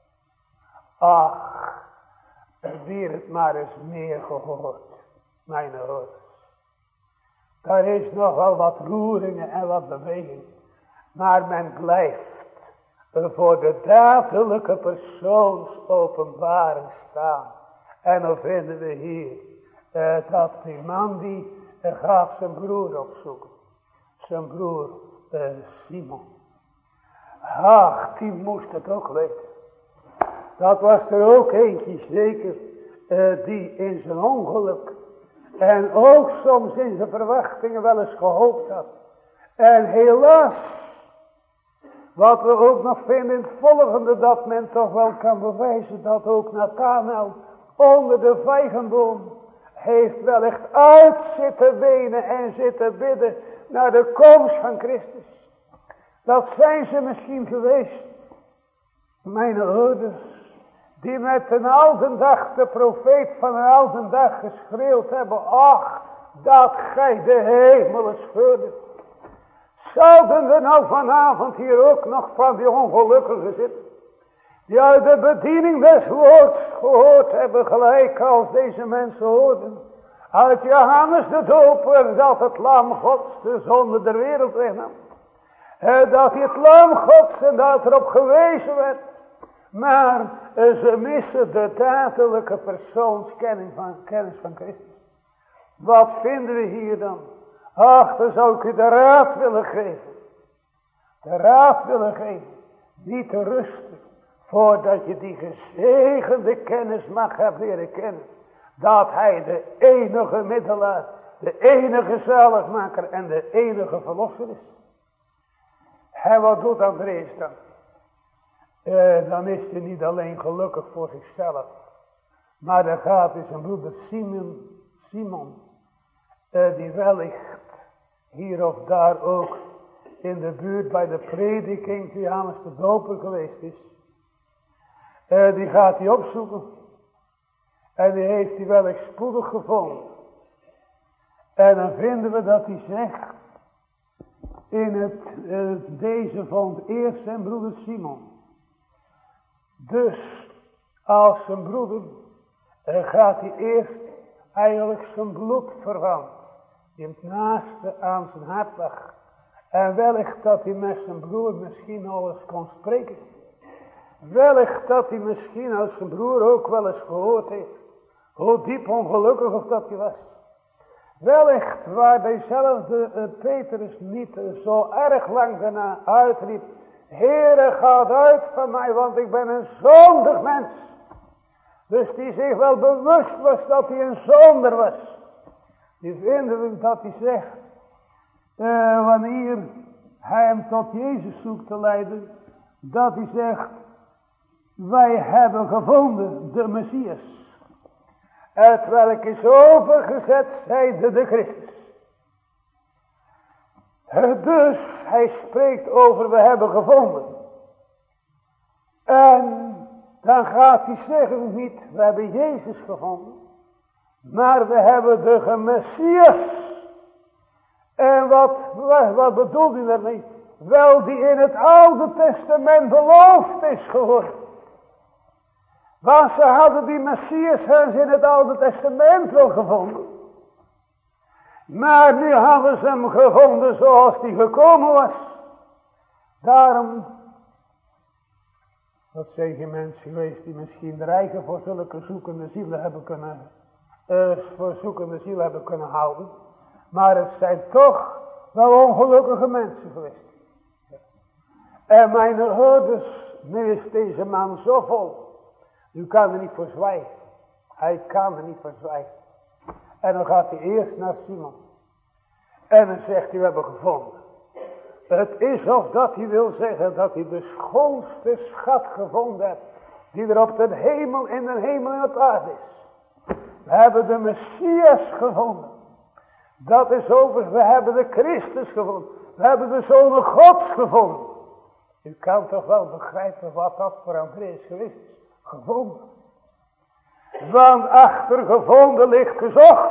Ach, wie het maar eens meer gehoord, mijn ouders. Daar is nog wel wat roeringen en wat beweging. Maar men blijft voor de dadelijke persoonsopenbaring staan. En dan vinden we hier dat die man die gaat zijn broer opzoeken. Zijn broer Simon. Ach, die moest het ook weten. Dat was er ook eentje zeker die in zijn ongeluk en ook soms in zijn verwachtingen wel eens gehoopt had. En helaas, wat we ook nog vinden in het volgende, dat men toch wel kan bewijzen dat ook Nathanael onder de vijgenboom heeft wellicht uit zitten wenen en zitten bidden naar de komst van Christus. Dat zijn ze misschien geweest, mijn ouders, die met een oude dag, de profeet van een oude dag geschreeuwd hebben, ach, dat gij de hemelen scheurde. Zouden we nou vanavond hier ook nog van die ongelukkigen zitten? Die uit de bediening des woords gehoord hebben, gelijk als deze mensen hoorden. Uit Johannes de Doper dat het lam Gods de zonde der wereld wegnam. Dat hij het lam Gods en dat erop gewezen werd. Maar ze missen de dadelijke persoonskennis van Christus. Wat vinden we hier dan? Ach, dan zou ik u de raad willen geven. De raad willen geven. Niet te rusten. Voordat je die gezegende kennis mag hebben leren kennen. Dat hij de enige middelaar, de enige zaligmaker en de enige verlosser is. En wat doet Andreas dan? Dan is hij niet alleen gelukkig voor zichzelf. Maar dan gaat hij zijn broeder Simon. Die wellicht hier of daar ook in de buurt bij de prediking van Johannes de Doper geweest is. Die gaat hij opzoeken. En die heeft hij wellicht spoedig gevonden. En dan vinden we dat hij zegt. Deze vond eerst zijn broeder Simon. Dus als zijn broeder gaat hij eerst eigenlijk zijn bloedverwant. Die het naaste aan zijn hart lag. En wellicht dat hij met zijn broer misschien al eens kon spreken. Wellicht dat hij misschien als zijn broer ook wel eens gehoord heeft. Hoe diep ongelukkig of dat hij was. Wellicht waar dezelfde Petrus niet zo erg lang daarna uitriep. Heere, gaat uit van mij, want ik ben een zondig mens. Dus die zich wel bewust was dat hij een zonder was. Die vinden we dat hij zegt. Wanneer hij hem tot Jezus zoekt te leiden. Dat hij zegt. Wij hebben gevonden de Messias. Het welk is overgezet zijde de Christus. Dus hij spreekt over we hebben gevonden. En dan gaat hij zeggen niet we hebben Jezus gevonden. Maar we hebben de Messias. En wat bedoelt hij daarmee? Wel die in het Oude Testament beloofd is geworden. Want ze hadden die Messias in het Oude Testament wel gevonden. Maar nu hadden ze hem gevonden zoals die gekomen was. Daarom, dat zijn geen mensen geweest die misschien de eigen voor zulke zoekende zielen hebben kunnen houden. Maar het zijn toch wel ongelukkige mensen geweest. En mijn hoorders, nu is deze man zo vol. U kan er niet voor zwijgen. Hij kan er niet voor zwijgen. En dan gaat hij eerst naar Simon. En dan zegt hij, we hebben gevonden. Het is of dat hij wil zeggen dat hij de schoonste schat gevonden heeft. Die er op de hemel en op aarde is. We hebben de Messias gevonden. Dat is over, we hebben de Christus gevonden. We hebben de Zoon Gods gevonden. U kan toch wel begrijpen wat dat voor Andreas geweest is. Gevonden. Want achter gevonden ligt gezocht.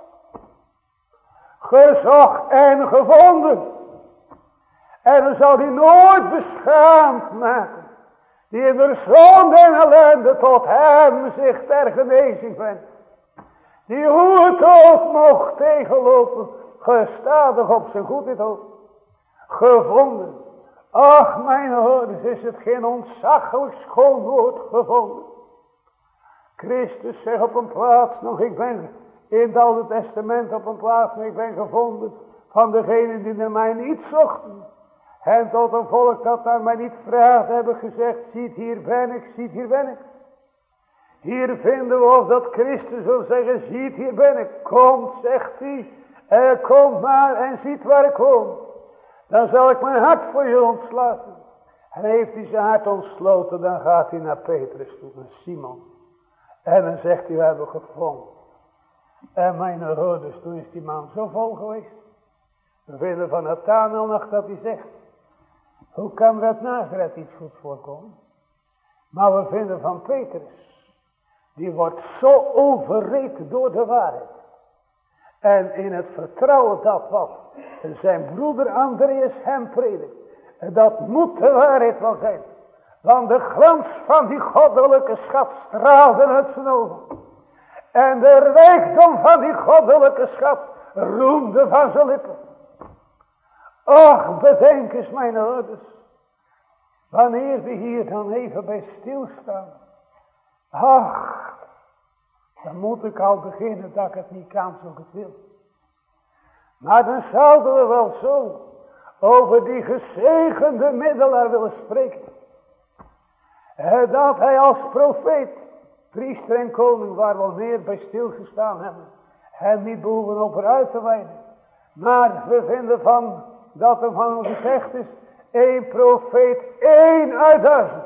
Gezocht en gevonden. En dan zal hij nooit beschaamd maken. Die in de zonde en ellende tot hem zich ter genezing wendt. Die hoe het ook mocht tegenlopen. Gestadig op zijn goedheid ook. Gevonden. Ach mijn hoorders, is het geen ontzaglijk schoon woord gevonden. Christus zegt op een plaats nog, ik ben in het Oude Testament op een plaats nog, ik ben gevonden van degenen die naar mij niet zochten. En tot een volk dat naar mij niet vraagt, hebben gezegd, ziet hier ben ik, ziet hier ben ik. Hier vinden we of dat Christus wil zeggen, ziet hier ben ik. Komt, zegt hij, komt maar en ziet waar ik woon. Dan zal ik mijn hart voor je ontsluiten. En heeft hij zijn hart ontsloten, dan gaat hij naar Petrus toe, naar Simon. En dan zegt hij, we hebben gevonden. En mijn hoorders, toen is die man zo vol geweest. We vinden van Nathanael nog dat hij zegt, hoe kan dat Nazareth iets goed voorkomen? Maar we vinden van Petrus, die wordt zo overreed door de waarheid. En in het vertrouwen dat wat zijn broeder Andreas hem predikt. Dat moet de waarheid wel zijn. Want de glans van die goddelijke schat straalde uit zijn ogen. En de rijkdom van die goddelijke schat roemde van zijn lippen. Och, bedenk eens mijn ouders. Wanneer we hier dan even bij stilstaan. Ach, dan moet ik al beginnen dat ik het niet kan zoals ik wil. Maar dan zouden we wel zo over die gezegende middelaar willen spreken. Dat hij als profeet, priester en koning, waar we al meer bij stilgestaan hebben, hem niet behoeven over uit te wijden. Maar we vinden van dat er van gezegd is, 1 profeet, 1 uit 1000.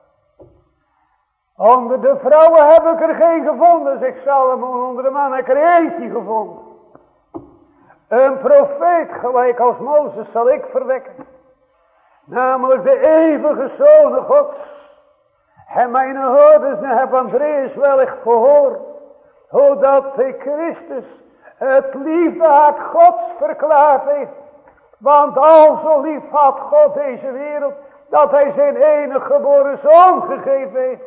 Onder de vrouwen heb ik er geen gevonden, zegt Salomon. Onder de mannen heb ik er eentje gevonden. Een profeet gelijk als Mozes zal ik verwekken. Namelijk de eeuwige Zoon Gods. En mijn hoorders heb Andreas wellicht gehoord. Hoe dat de Christus het liefde Gods verklaard heeft. Want al zo lief had God deze wereld. Dat hij zijn enige geboren Zoon gegeven heeft.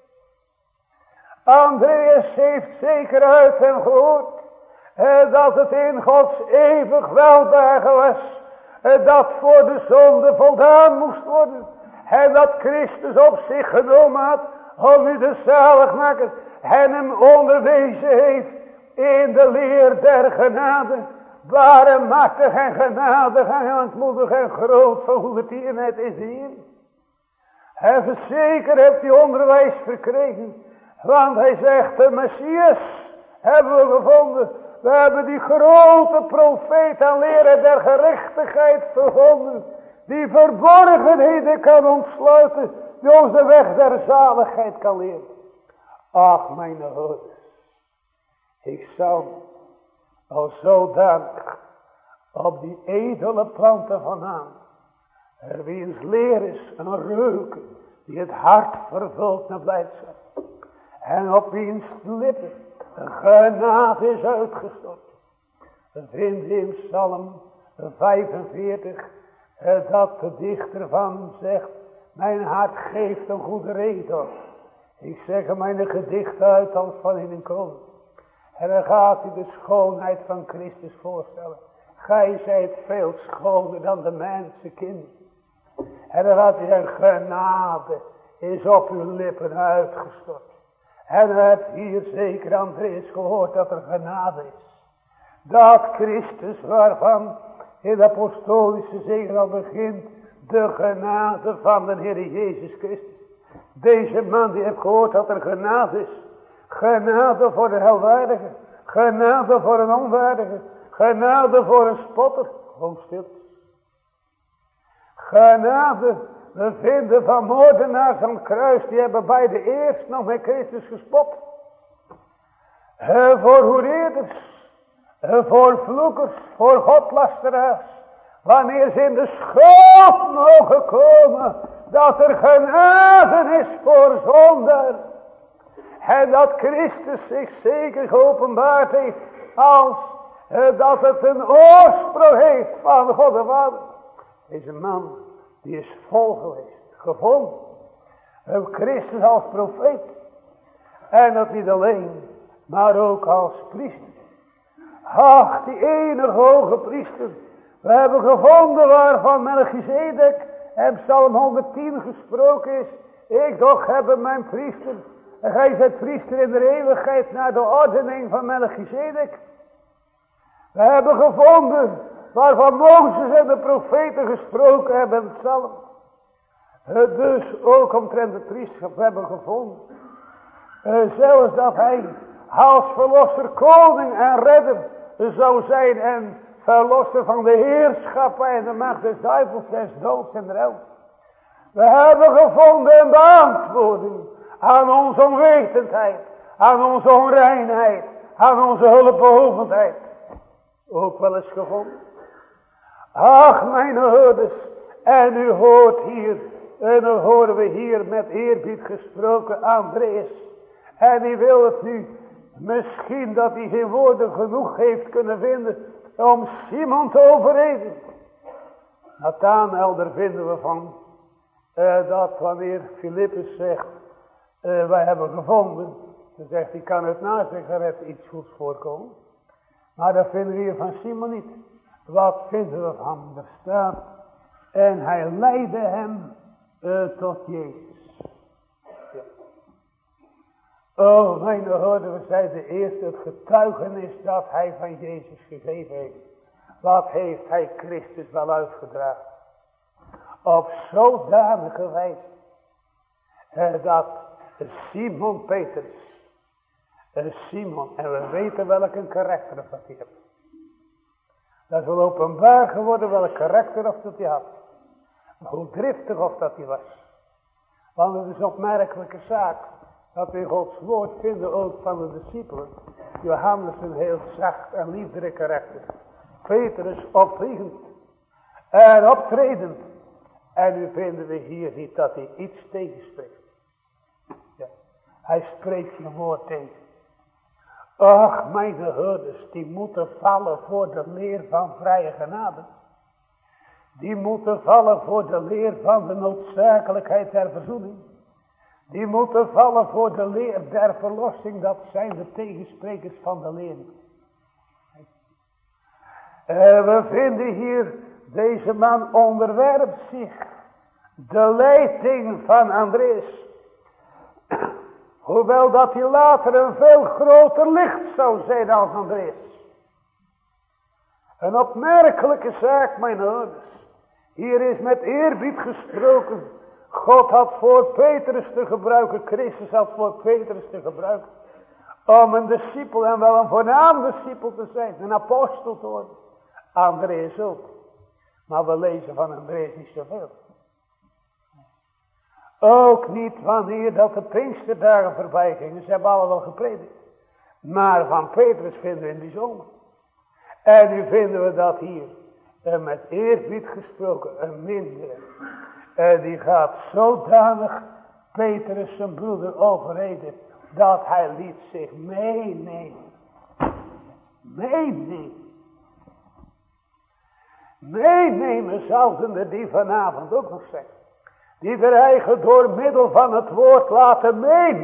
Andreas heeft zeker uit hem gehoord. Dat het in Gods eeuwig welbehagen was. Dat voor de zonde voldaan moest worden. En dat Christus op zich genomen had. Om nu de zaligmaker en hem onderwezen heeft. In de leer der genade. Ware machtig en genadig en aanmoedig en groot van goedertierenheid is de Heer. En zeker heeft hij onderwijs verkregen. Want hij zegt, de Messias hebben we gevonden. We hebben die grote profeet en leraar der gerechtigheid gevonden. Die verborgenheden kan ontsluiten. Die ons de weg der zaligheid kan leren. Ach, mijn ouders. Ik zou al zodanig op die edele planten vandaan. Er wiens leer is een reuk die het hart vervult met blijdschap. En op wiens lippen een genade is uitgestort. We vinden in Psalm 45 dat de dichter van zegt. Mijn hart geeft een goede reden. Ik zeg er mijn gedicht uit als van in een koning. En dan gaat hij de schoonheid van Christus voorstellen. Gij zijt veel schoner dan de mensenkind. En dan gaat hij zeggen, genade is op uw lippen uitgestort. En u hebt hier zeker Andreas gehoord dat er genade is. Dat Christus waarvan in de apostolische zegen al begint. De genade van de Heer Jezus Christus. Deze man die heeft gehoord dat er genade is. Genade voor de helwaardige. Genade voor een onwaardige. Genade voor een spotter. Gewoon stil. Genade. We vinden van moordenaars aan het kruis. Die hebben bij de eerst nog met Christus gespot. Voor hoereerders. Voor vloekers. Voor godlasteraars. Wanneer ze in de schuld mogen komen. Dat er genade is voor zondaar. En dat Christus zich zeker geopenbaard heeft. Als dat het een oorsprong heeft van God de Vader. Deze man die is vol geweest. Gevonden. Christus als profeet. En dat niet alleen. Maar ook als priester. Ach, die enige hoge priester. We hebben gevonden waarvan Melchizedek en Psalm 110 gesproken is. Ik doch heb mijn priester. En gij zijt priester in de eeuwigheid naar de ordening van Melchizedek. We hebben gevonden waarvan Mozes en de profeten gesproken hebben in Psalm. Dus ook omtrent de priesterschap hebben gevonden. Zelfs dat hij als verlosser koning en redder zou zijn en verlosser van de heerschappij en de macht des duivels, des doods en der hel. We hebben gevonden een beantwoording aan onze onwetendheid, aan onze onreinheid, aan onze hulpbehoevendheid. Ook wel eens gevonden. Ach, mijn hoorders, en u hoort hier, en dan horen we hier met eerbied gesproken Andreas. En die wil het nu Misschien dat hij geen woorden genoeg heeft kunnen vinden om Simon te overreden. Nathanael, daar vinden we van dat wanneer Filippus zegt, wij hebben gevonden. Dan zegt hij, kan uit Nazareth iets goeds voorkomen. Maar dat vinden we hier van Simon niet. Wat vinden we van? Er staat, en hij leidde hem tot Jezus. Ja. Oh, mijn hoorden, we zeiden eerst het getuigenis dat hij van Jezus gegeven heeft. Wat heeft hij Christus wel uitgedragen? Op zodanige wijze dat Simon Petrus, Simon, en we weten welk een karakter dat hij heeft. Dat wil openbaar geworden welk karakter of dat hij had. Hoe driftig of dat hij was. Want het is een opmerkelijke zaak. Dat we in Gods woord vinden ook van de discipelen. Johannes een heel zacht en liefdelijk karakter. Petrus opvliegend en optredend. En nu vinden we hier niet dat hij iets tegenspreekt. Ja. Hij spreekt je woord tegen. Och, mijn herders, die moeten vallen voor de leer van vrije genade. Die moeten vallen voor de leer van de noodzakelijkheid der verzoening. Die moeten vallen voor de leer der verlossing. Dat zijn de tegensprekers van de leer. We vinden hier, deze man onderwerpt zich de leiding van Andreas. Hoewel dat hij later een veel groter licht zou zijn als Andreas. Een opmerkelijke zaak, mijn ouders. Hier is met eerbied gesproken. God had voor Petrus te gebruiken. Christus had voor Petrus te gebruiken. Om een discipel en wel een voornaam discipel te zijn. Een apostel te worden. Andreas ook. Maar we lezen van Andreas niet zoveel. Ook niet wanneer dat de Pinksterdagen voorbij gingen. Ze hebben allemaal gepredikt. Maar van Petrus vinden we in die bijzonder. En nu vinden we dat hier. Met eerbied gesproken. Een mindere. Die gaat zodanig Petrus zijn broeder overreden. Dat hij liet zich meenemen. Meenemen zouden die vanavond ook nog zeggen. Die er eigen door middel van het woord laten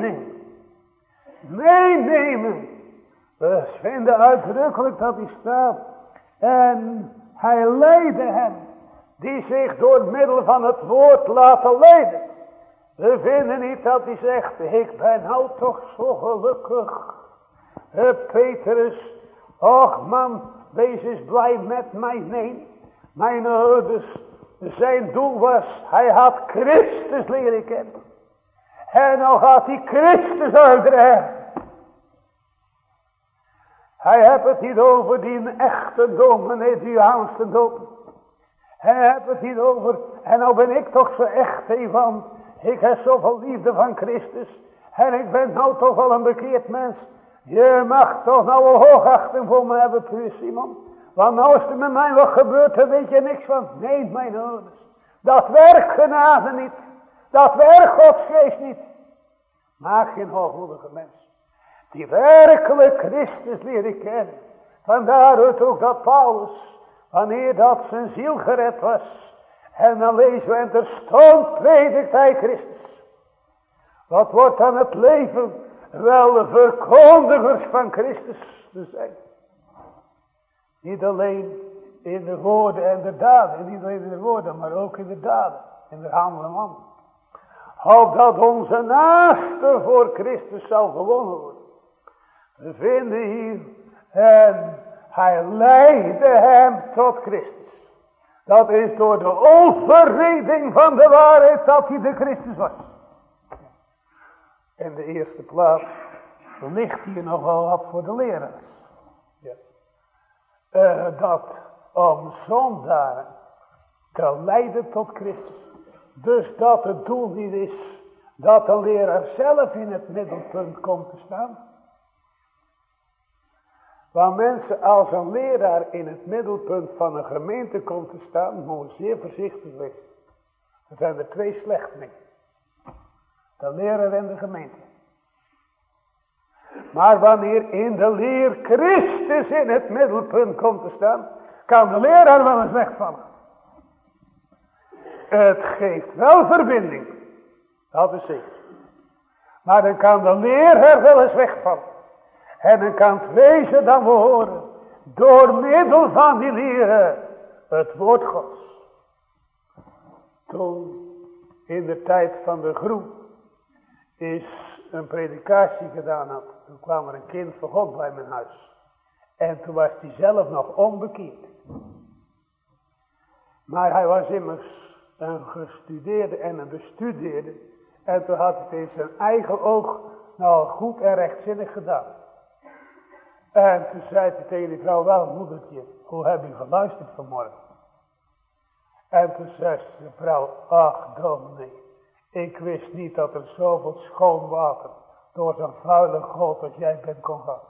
meenemen. We vinden uitdrukkelijk dat hij staat. En hij leidde hem. Die zich door middel van het woord laten leiden. We vinden niet dat hij zegt. Ik ben nou toch zo gelukkig. Petrus. Och man. Wees eens blij met mij. Nee. Mijn ouders. Zijn doel was. Hij had Christus leren kennen. En nou gaat hij Christus uitdragen. Hij heeft het niet over die echte dominee. Die Johannes doop. Hij heeft het niet over. En nou ben ik toch zo echt. Want ik heb zoveel liefde van Christus. En ik ben nou toch wel een bekeerd mens. Je mag toch nou een hoogachting voor me hebben, puur Simon. Want nou is er met mij wat gebeurd, daar weet je niks van. Nee, mijn ouders. Dat werkt genade niet. Dat werkt Gods geest niet. Maak geen hoogmoedige mens. Die werkelijk Christus leren kennen. Vandaar ook dat Paulus, wanneer dat zijn ziel gered was. En dan lezen we, en terstond predikt hij Christus. Wat wordt dan het leven? Wel de verkondigers van Christus te zijn. Niet alleen in de woorden en de daden. Niet alleen in de woorden, maar ook in de daden. In de handelen man. Opdat onze naaste voor Christus zal gewonnen worden. We vinden hier. En hij leidde hem tot Christus. Dat is door de overreding van de waarheid dat hij de Christus was. In de eerste plaats ligt hier nog wel wat voor de leraars. Ja. Dat om zondaren te leiden tot Christus. Dus dat het doel niet is dat de leraar zelf in het middelpunt komt te staan. Want mensen, als een leraar in het middelpunt van een gemeente komt te staan, moet je zeer voorzichtig wezen. Er zijn er twee slechtelingen. De leraar en de gemeente. Maar wanneer in de leer Christus in het middelpunt komt te staan, kan de leraar wel eens wegvallen. Het geeft wel verbinding. Dat is zeker. Maar dan kan de leraar wel eens wegvallen. En dan kan het wezen dat we horen. Door middel van die leren. Het woord Gods. Toen in de tijd van de groep. Is een predikatie gedaan had. Toen kwam er een kind van God bij mijn huis. En toen was hij zelf nog onbekeerd. Maar hij was immers een gestudeerde en een bestudeerde. En toen had hij het in zijn eigen oog nou goed en rechtzinnig gedaan. En toen zei hij tegen die vrouw, wel moedertje, hoe heb je geluisterd vanmorgen? En toen zei de vrouw, ach dominee, ik wist niet dat er zoveel schoon water door zo'n vuile goot als jij bent kon gaan.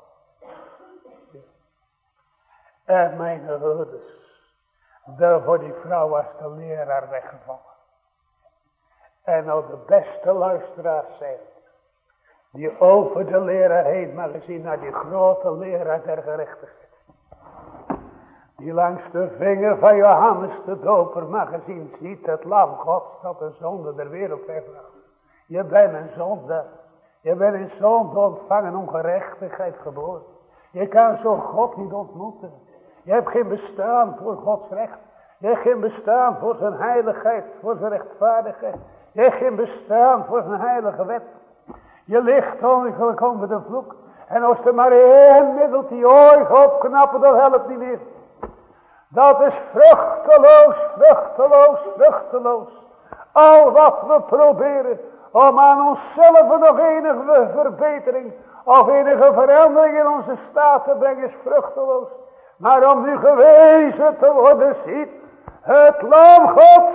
En mijn hoorders, voor die vrouw was de leraar weggevallen. En nou de beste luisteraars zijn, die over de leraar heen maar gezien naar die grote leraar der gerechtigheid. Die langs de vinger van Johannes de Doper maar gezien ziet het lam Gods dat de zonde der wereld wegbracht. Je bent een zonde. Je bent in zonde ontvangen ongerechtigheid geboren. Je kan zo God niet ontmoeten. Je hebt geen bestaan voor Gods recht. Je hebt geen bestaan voor zijn heiligheid, voor zijn rechtvaardigheid. Je hebt geen bestaan voor zijn heilige wet. Je ligt ongeluk onder de vloek. En als er maar één middel die oog opknappen, dat helpt niet meer. Dat is vruchteloos, vruchteloos, vruchteloos. Al wat we proberen om aan onszelf nog enige verbetering of enige verandering in onze staat te brengen is vruchteloos. Maar om nu gewezen te worden, ziet het lam Gods.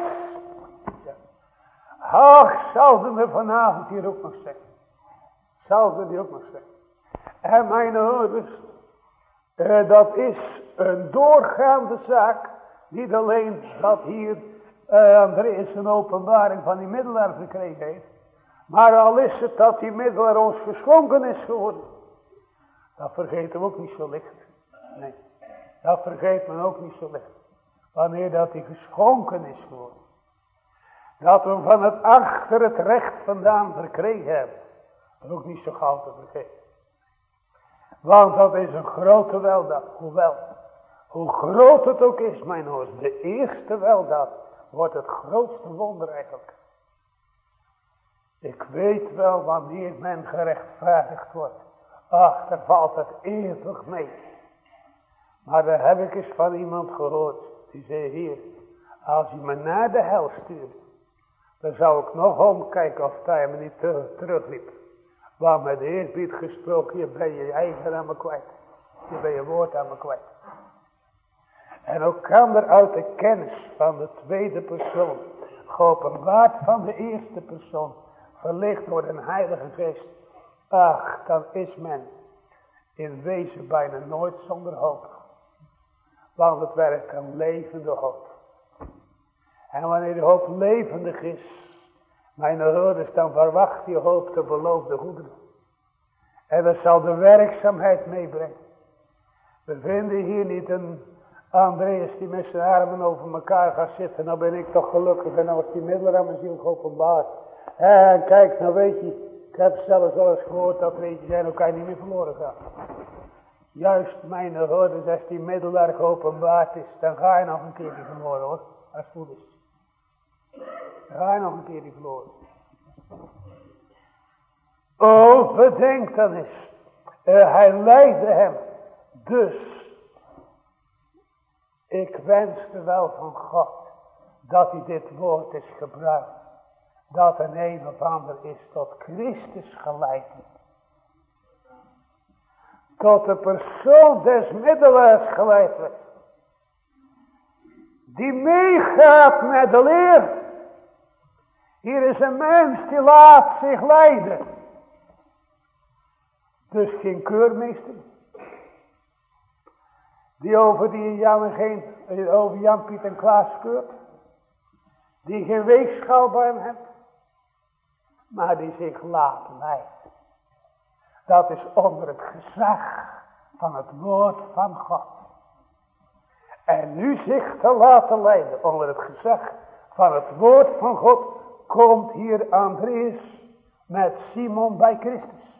Ach, zouden we vanavond hier ook nog zeggen. Zouden we die ook nog zeggen. En mijn ouders, dat is een doorgaande zaak. Niet alleen dat hier Andreas een openbaring van die middelaar gekregen heeft. Maar al is het dat die middelaar ons geschonken is geworden. Dat vergeten we ook niet zo licht. Nee, dat vergeet men ook niet zo licht. Wanneer dat die geschonken is geworden. Dat we van het achter het recht vandaan verkregen hebben. Dat is ook niet zo gauw te vergeten. Want dat is een grote weldaad. Hoewel, hoe groot het ook is, mijn hoor, de eerste weldaad wordt het grootste wonder eigenlijk. Ik weet wel wanneer men gerechtvaardigd wordt. Ach, daar valt het eeuwig mee. Maar daar heb ik eens van iemand gehoord. Die zei, Heer, als je me naar de hel stuurt, dan zou ik nog omkijken of hij me niet terugliep. Want met eerbied gesproken, je bent je eigen aan me kwijt. Je bent je woord aan me kwijt. En ook kan er uit de kennis van de tweede persoon, geopenbaard van de eerste persoon, verlicht door een heilige geest. Ach, dan is men in wezen bijna nooit zonder hoop. Want het werkt een levende hoop. En wanneer de hoop levendig is, mijn hoorders, dan verwacht die hoop de beloofde goederen. En dat zal de werkzaamheid meebrengen. We vinden hier niet een Andreas die met zijn armen over elkaar gaat zitten. Nou ben ik toch gelukkig en nou is die middelaar aan mijn ziel geopenbaard. En kijk, nou weet je, ik heb zelfs wel eens gehoord dat er eentje zijn elkaar niet meer verloren gaat. Juist mijn hoorders, als die middelaar geopenbaard is, dan ga je nog een keer die verloren hoor, als het goed is. Dan ga je nog een keer die verloren. Oh, bedenk dan eens. Hij leidde hem. Dus, ik wenste wel van God, dat hij dit woord is gebruikt. Dat een of ander is tot Christus geleid. Tot de persoon des middelaars geleid werd. Die meegaat met de leer. Hier is een mens die laat zich leiden. Dus geen keurmeester. Die over Jan, Piet en Klaas keurt. Die geen weegschaal bij hem heeft. Maar die zich laat leiden. Dat is onder het gezag van het woord van God. En nu zich te laten leiden onder het gezag van het woord van God, komt hier Andreas met Simon bij Christus.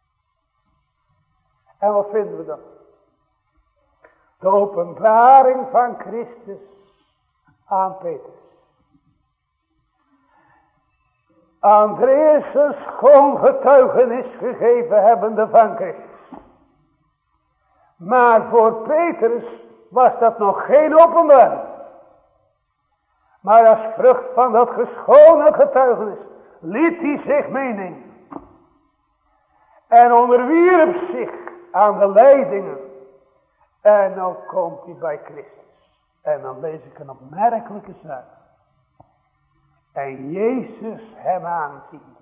En wat vinden we dan? De openbaring van Christus aan Petrus. Andreas een schoon getuigenis gegeven hebbende van Christus. Maar voor Petrus was dat nog geen openbaring. Maar als vrucht van dat geschone getuigenis liet hij zich meenemen. En onderwierp zich aan de leidingen. En dan komt hij bij Christus. En dan lees ik een opmerkelijke zaak. En Jezus hem aanzien.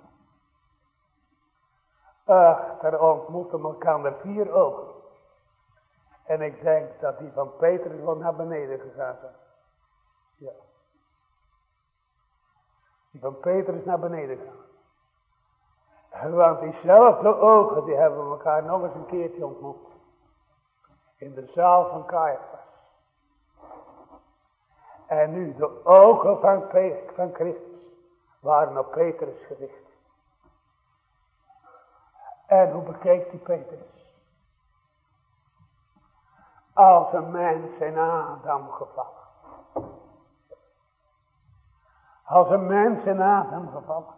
Ach, er ontmoeten elkaar 4 ogen. En ik denk dat die van Petrus wel naar beneden gegaan zijn. Ja. Die van Petrus naar beneden gaan. Want diezelfde ogen, die hebben we elkaar nog eens een keertje ontmoet. In de zaal van Caiaphas. En nu de ogen van Christus waren op Petrus gericht. En hoe bekeek die Petrus? Als een mens in Adam gevallen. Als een mens in Adam gevallen.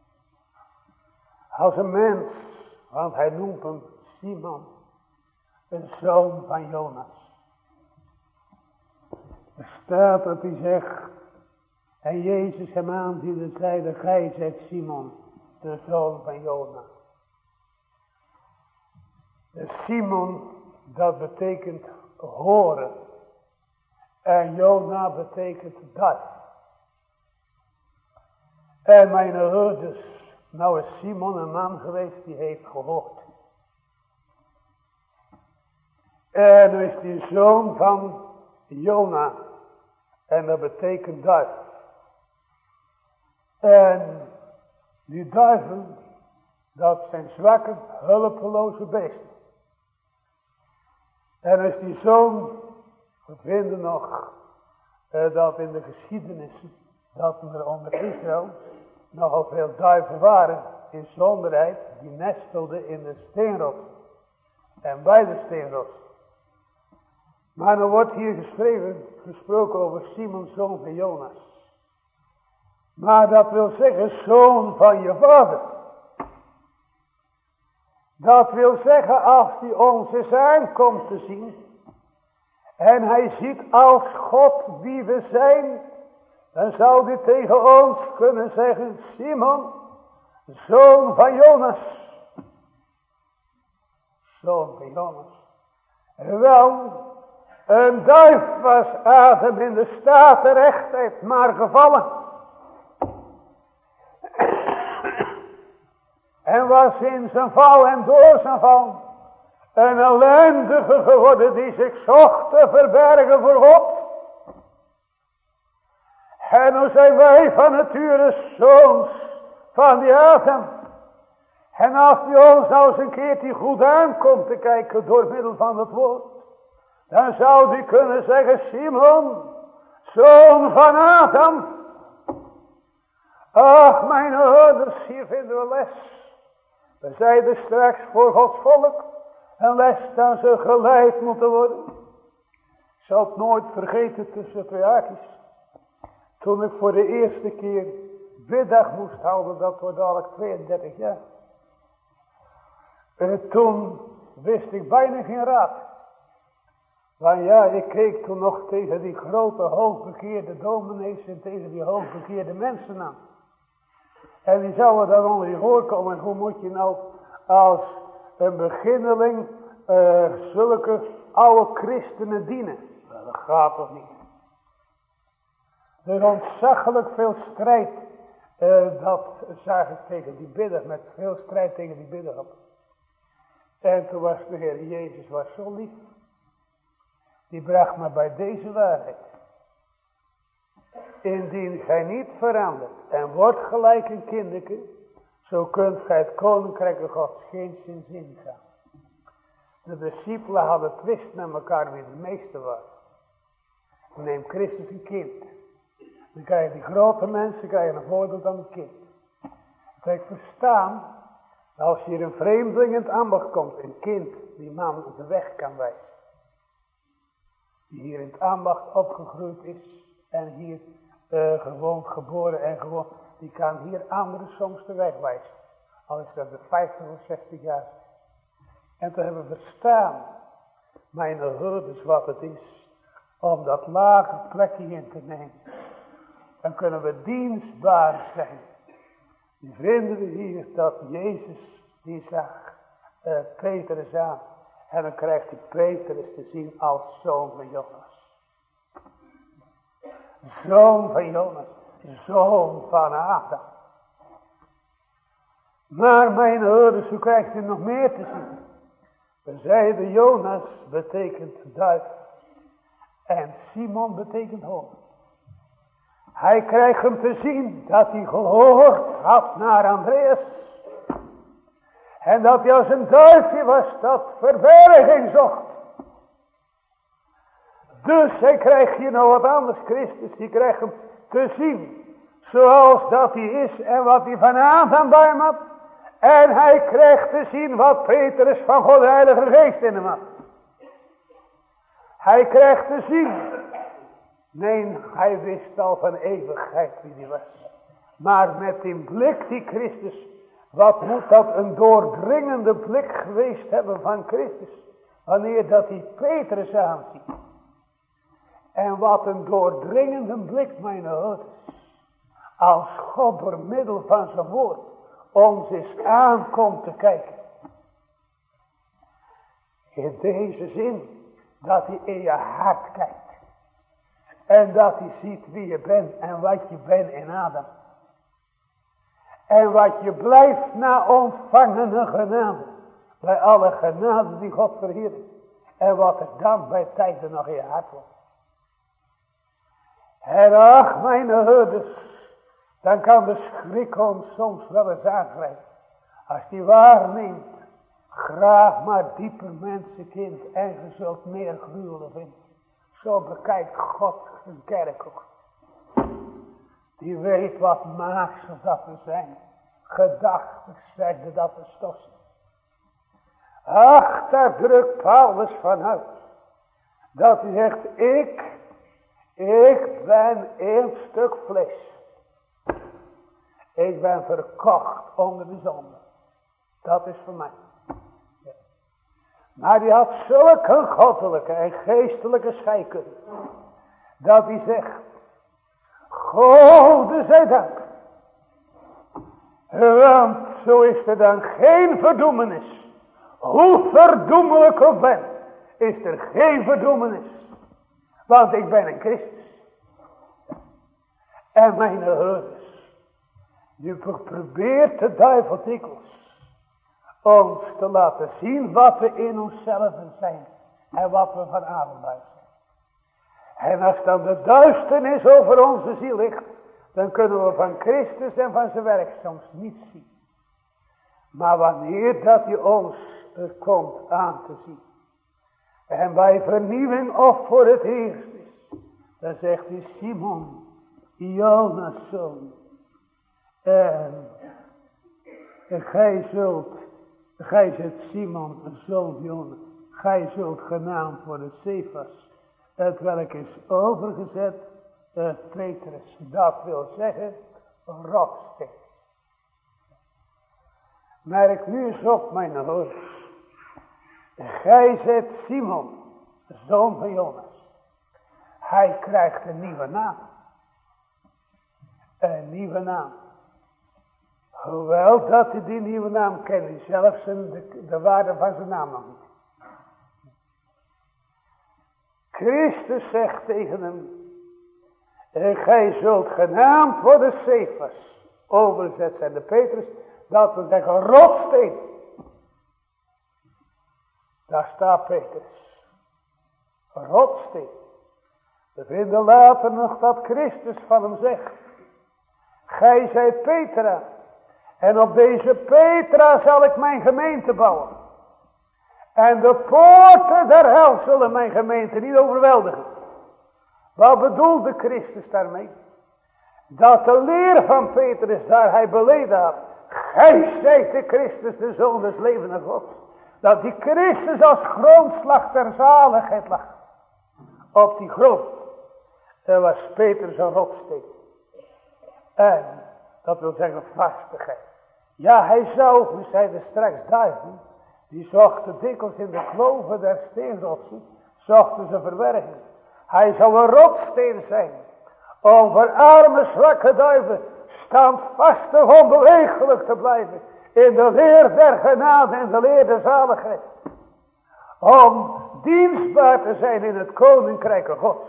Als een mens, want hij noemt hem Simon, een zoon van Jonas. Er staat dat hij zegt, en Jezus hem aanziende en zeide, gij zijt Simon, de zoon van Jona. De Simon, dat betekent horen. En Jona betekent duif. En mijn ouders, nou is Simon een man geweest die heeft gehoord. En nu is die zoon van Jona. En dat betekent duif. En die duiven, dat zijn zwakke, hulpeloze beesten. En is die zoon, we vinden nog dat in de geschiedenissen, dat er onder Israël nogal veel duiven waren, in zonderheid, die nestelden in de steenrots. En bij de steenrots. Maar dan wordt hier gesproken over Simon, zoon van Jonas. Maar dat wil zeggen, zoon van je vader. Dat wil zeggen, als hij ons eens aankomt te zien. En hij ziet als God wie we zijn. Dan zou hij tegen ons kunnen zeggen, Simon, zoon van Jonas. Zoon van Jonas. Wel, een duif was Adam in de staat der rechtheid, maar gevallen. En was in zijn val en door zijn val een ellendige geworden die zich zocht te verbergen voor God. En hoe zijn wij van nature zoons van die Adam. En als die ons nou eens een keertje goed aankomt te kijken door middel van het woord. Dan zou die kunnen zeggen, Simon, zoon van Adam. Ach, mijn ouders, hier vinden we les. We zeiden straks voor Gods volk, een les dan ze geleid moeten worden. Ik zal het nooit vergeten tussen 2 haakjes. Toen ik voor de eerste keer biddag moest houden, dat wordt dadelijk 32 jaar. En toen wist ik bijna geen raad. Want ja, ik keek toen nog tegen die grote hoogbekeerde dominees en tegen die hoogbekeerde mensen aan. En die zouden dan onder je hoor komen. En hoe moet je nou als een beginneling zulke oude christenen dienen? Nou, dat gaat toch niet. Er is ontzaglijk veel strijd. Dat zag ik tegen die bidder. Met veel strijd tegen die bidder op. En toen was de Heer Jezus was zo lief. Die bracht me bij deze waarheid. Indien gij niet verandert en wordt gelijk een kinderke, Zo kunt gij het koninkrijk van God geen zin gaan. De discipelen hadden twist met elkaar wie de meeste was. Neem Christus een kind. Dan krijgen die grote mensen een voordeel dan een kind. Kijk, verstaan, als hier een vreemdeling in het ambacht komt, een kind die man op de weg kan wijzen. Die hier in het ambacht opgegroeid is en hier gewoon geboren en gewoon, die kan hier anderen soms de weg wijzen. Al is dat de 50 of 60 jaar. En te hebben verstaan, mijn herders, wat het is, om dat lage plekje in te nemen. Dan kunnen we dienstbaar zijn. Die vinden we hier dat Jezus, die zag Petrus aan. En dan krijgt hij Petrus te zien als zoon van Jonas. Zoon van Jonas. Zoon van Adam. Maar mijn herders, hoe krijgt u nog meer te zien? We zeiden Jonas betekent duif. En Simon betekent hond. Hij krijgt hem te zien dat hij gehoord had naar Andreas. En dat hij als een duifje was dat verberging zocht. Dus hij krijgt hier nog wat anders, Christus. Die krijgt hem te zien zoals dat hij is en wat hij van Adam bij hem had. En hij krijgt te zien wat Petrus van God de Heilige Geest in hem had. Hij krijgt te zien. Nee, hij wist al van eeuwigheid wie hij was. Maar met die blik die Christus, wat moet dat een doordringende blik geweest hebben van Christus. Wanneer dat hij Petrus aanziet. En wat een doordringende blik, mijn ouders. Als God door middel van zijn woord ons eens aankomt te kijken. In deze zin dat hij in je hart kijkt. En dat hij ziet wie je bent en wat je bent in Adam. En wat je blijft na ontvangene genade. Bij alle genade die God verheerlijkt. En wat er dan bij tijden nog in je hart wordt. En ach, mijn herders, dan kan de schrik ons soms wel eens aangrijpen. Als die waarneemt, graag maar dieper mensenkind en je zult meer gruwelen vinden. Zo bekijkt God zijn kerk ook. Die weet wat maaksel dat we zijn. Gedachten zeggen dat we stof zijn. Ach, daar drukt Paulus vanuit. Dat hij zegt, ik ben één stuk vlees. Ik ben verkocht onder de zonde. Dat is voor mij. Ja. Maar die had zulke goddelijke en geestelijke scheikunde. Dat hij zegt, Gode zij dank. Want zo is er dan geen verdoemenis. Hoe verdoemelijk ook ben, is er geen verdoemenis. Want ik ben een Christus. En mijn herders, nu probeert de duivel dikwijls ons te laten zien wat we in onszelf zijn. En wat we van Adam zijn. En als dan de duisternis over onze ziel ligt, dan kunnen we van Christus en van zijn werk soms niets zien. Maar wanneer dat hij ons komt aan te zien. En bij vernieuwing of voor het eerst is. Dan zegt hij, Simon, Jonas zoon. En gij zult Simon, een zoon Jonas. Gij zult genaamd worden Cephas. Het welk is overgezet Petrus. Dat wil zeggen rotsteen. Merk nu eens op, mijn hoors. Gij zet Simon, zoon van Jonas. Hij krijgt een nieuwe naam. Een nieuwe naam. Hoewel dat hij die nieuwe naam kende, zelfs de waarde van zijn naam nog niet. Christus zegt tegen hem, gij zult genaamd worden Cephas. Overzet zijn de Petrus, dat wil zeggen rotsteen. Daar staat Petrus. Rotsteen. We vinden later nog dat Christus van hem zegt. Gij zijt Petra. En op deze Petra zal ik mijn gemeente bouwen. En de poorten der hel zullen mijn gemeente niet overweldigen. Wat bedoelde Christus daarmee? Dat de leer van Petrus daar hij beleden had. Gij zijt de Christus, de Zoon des levenden Gods. Dat die Christus als grondslag ter zaligheid lag. Op die grond. Er was Petrus een rotsteen. En dat wil zeggen vastigheid. Ja, hij zou, we zeiden straks duiven. Die zochten dikwijls in de kloven der steenrotsen. Zochten ze verwerking. Hij zou een rotsteen zijn. Om voor arme zwakke duiven standvastig onbewegelijk te blijven. In de leer der genade en de leer der zaligheid. Om dienstbaar te zijn in het koninkrijk Gods.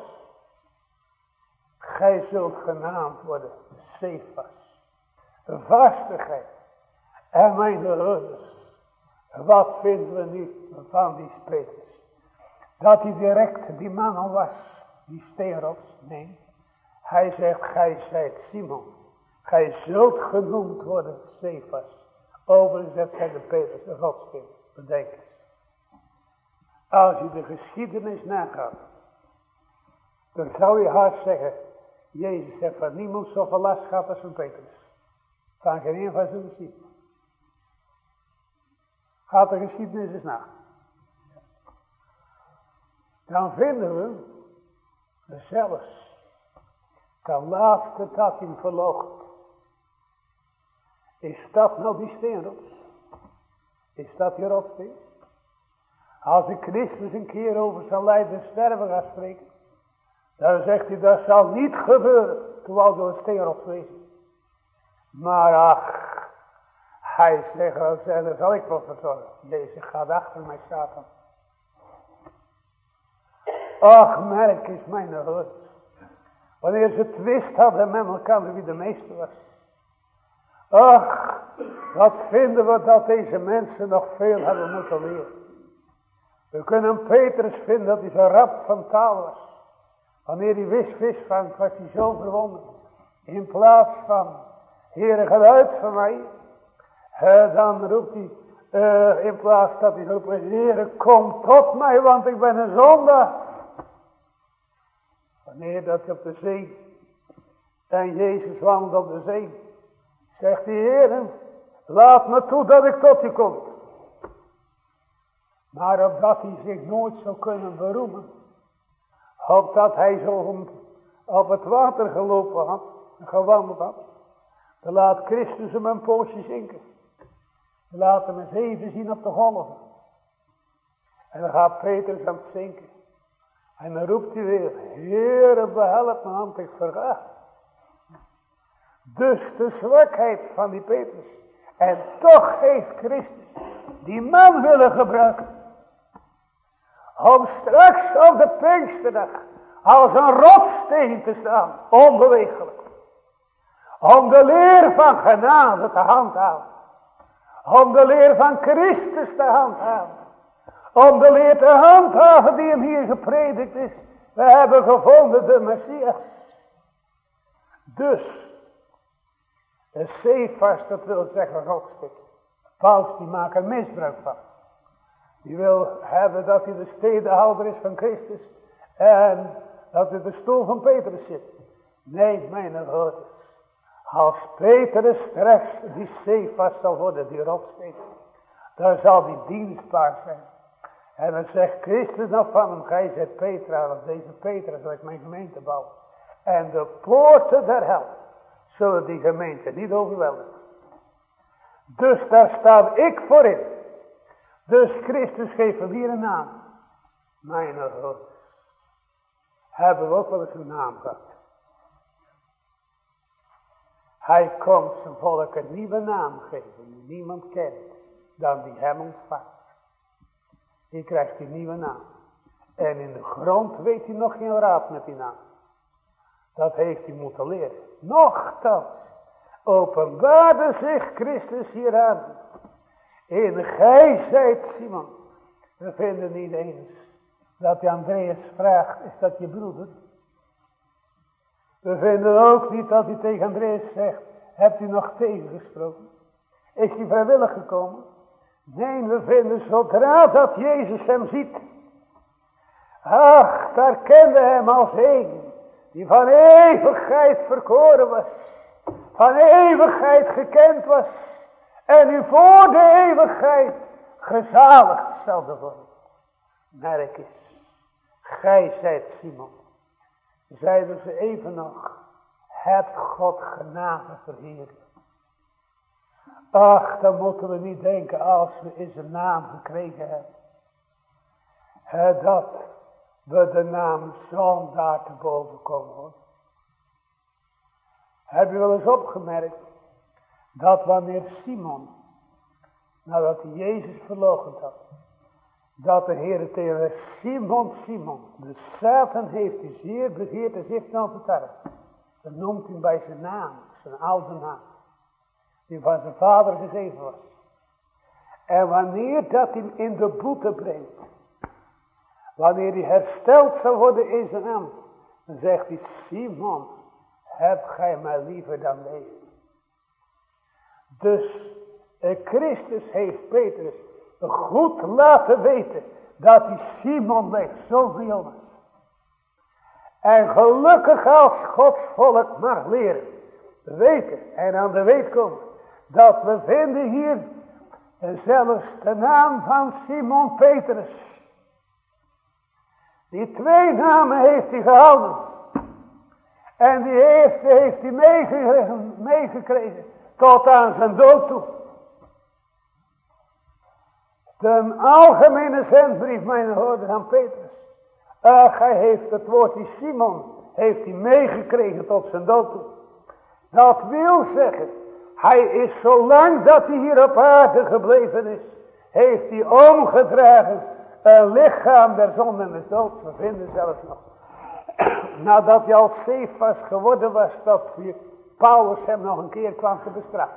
Gij zult genaamd worden Cephas. Vastigheid. En mijn broeders. Wat vinden we nu van die Petrus? Dat hij direct die man al was. Die steenrots. Nee. Hij zegt, gij zijt Simon. Gij zult genoemd worden Cephas. Overigens zijn de Petrus de rotsteen. Bedenk eens. Als je de geschiedenis nagaat. Dan zou je haast zeggen. Jezus heeft van niemand zoveel last gehad als van Petrus. Van geen een van zijn discipelen. Gaat de geschiedenis eens na. Dan vinden we zelfs ten laatste dat hij verloochent. Is dat nou die steenrots? Is dat die rotsteen? Als ik Christus een keer over zijn lijden en sterven ga spreken. Dan zegt hij dat zal niet gebeuren. Terwijl door een steenrots wezen. Maar ach. Hij zegt, daar zal ik wel voor zorgen. Jezus gaat achter mij Satan. Ach, merk eens mijn hart. Wanneer ze twist hadden met elkaar wie de meeste was. Ach, wat vinden we dat deze mensen nog veel hebben moeten leren. We kunnen Petrus vinden dat hij zo rap van taal was. Wanneer hij wist vis vangt, was hij zo verwonderd. In plaats van, Heere, ga uit van mij. Dan roept hij, in plaats dat hij roept, Heere, kom tot mij, want ik ben een zondaar. Wanneer dat op de zee, en Jezus wandelt op de zee, zegt hij, Heere, laat me toe dat ik tot u kom. Maar opdat hij zich nooit zou kunnen beroemen, opdat hij zo op het water gelopen had, gewandeld had, dan laat Christus hem een poosje zinken. Dan laat hem eens even zien op de golven. En dan gaat Petrus aan het zinken. En dan roept hij weer, Heere, behelp me, want ik verga. Dus de zwakheid van die Petrus. En toch heeft Christus die man willen gebruiken. Om straks op de Pinksterdag als een rotsteen te staan. Onbewegelijk. Om de leer van genade te handhaven. Om de leer van Christus te handhaven. Om de leer te handhaven die hem hier gepredikt is. We hebben gevonden de Messias. Dus. Een Cephas, dat wil zeggen rotsteen. Paulus die maakt er misbruik van. Die wil hebben dat hij de stedenhouder is van Christus. En dat hij de stoel van Petrus zit. Nee, mijn broeders. Als Petrus straks die Cephas zal worden, die rotsteen. Dan zal die dienstbaar zijn. En dan zegt Christus nog van hem, gij zijt Petra, want deze Petra zal ik mijn gemeente bouwen. En de poorten der hel zullen die gemeente niet overweldigen. Dus daar sta ik voor in. Dus Christus geeft hem hier een naam. Mijn God. Hebben we ook wel eens een naam gehad. Hij komt zijn volk een nieuwe naam geven die niemand kent dan die hem ontvangt. Die krijgt die nieuwe naam. En in de grond weet hij nog geen raad met die naam. Dat heeft hij moeten leren. Nochtans openbaarde zich Christus hier aan. En gij zijt Simon. We vinden niet eens dat hij Andreas vraagt, is dat je broeder? We vinden ook niet dat hij tegen Andreas zegt, hebt u nog tegengesproken? Is hij vrijwillig gekomen? Nee, we vinden zodra dat Jezus hem ziet. Ach, daar kende hem als een die van eeuwigheid verkoren was. Van eeuwigheid gekend was. En u voor de eeuwigheid gezaligd zouden worden. Merk eens. Gij zijt Simon. Zeiden ze even nog. Hebt God genade verheerlijk. Ach, dan moeten we niet denken als we in zijn naam gekregen hebben. Dat we de naam zondaar te boven komen hoor. Heb je wel eens opgemerkt dat wanneer Simon, nadat hij Jezus verloochend had, dat de Heer tegen hem Simon, Simon, de Satan heeft u zeer begeerd en zich nou vertellen. Dan noemt hij bij zijn naam, zijn oude naam, die van zijn vader gegeven was. En wanneer dat hij in de boete brengt, wanneer hij hersteld zal worden in zijn ambt, dan zegt hij, Simon, heb gij mij liever dan leven. Dus Christus heeft Petrus goed laten weten dat die Simon leeft, zoveel was. En gelukkig als Gods volk mag leren, weten en aan de weet komen, dat we vinden hier zelfs de naam van Simon Petrus. Die twee namen heeft hij gehouden. En die eerste heeft hij meegekregen tot aan zijn dood toe. De algemene zendbrief, mijn hoorder aan Petrus. Ach, hij heeft het woord die Simon, heeft hij meegekregen tot zijn dood toe. Dat wil zeggen, hij is zolang dat hij hier op aarde gebleven is, heeft hij omgedragen een lichaam der zonde en des doods. We vinden zelfs nog. Nadat hij al Cephas geworden was, dat Paulus hem nog een keer kwam te bestraffen.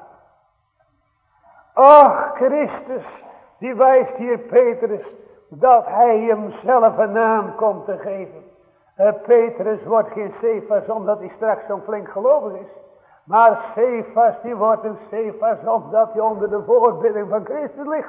Och, Christus, die wijst hier Petrus dat hij hemzelf een naam komt te geven. Petrus wordt geen Cephas omdat hij straks zo'n flink gelovig is. Maar Cephas, die wordt een Cephas omdat hij onder de voorbidding van Christus ligt.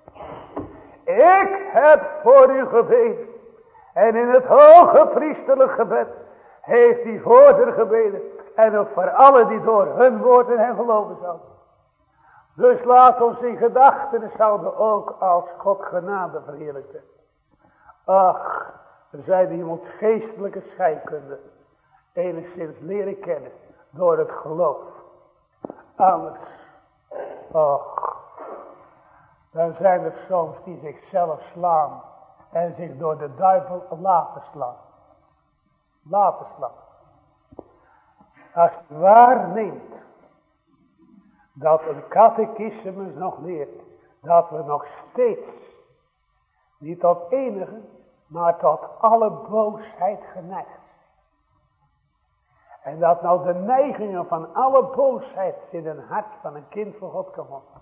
Ik heb voor u gebeden. En in het hoge priesterlijk gebed heeft hij voor gebeden. En ook voor allen die door hun woord in hem geloven zouden. Dus laat ons in gedachten zouden ook als God genade verheerlijkt hebben. Ach, er zeiden, je moet geestelijke scheikunde enigszins leren kennen door het geloof. Anders, och, dan zijn er soms die zichzelf slaan en zich door de duivel laten slaan. Laten slaan. Als je waarneemt dat een catechismus nog leert dat we nog steeds niet tot enige, maar tot alle boosheid geneigd zijn. En dat nou de neigingen van alle boosheid in een hart van een kind van God kan worden.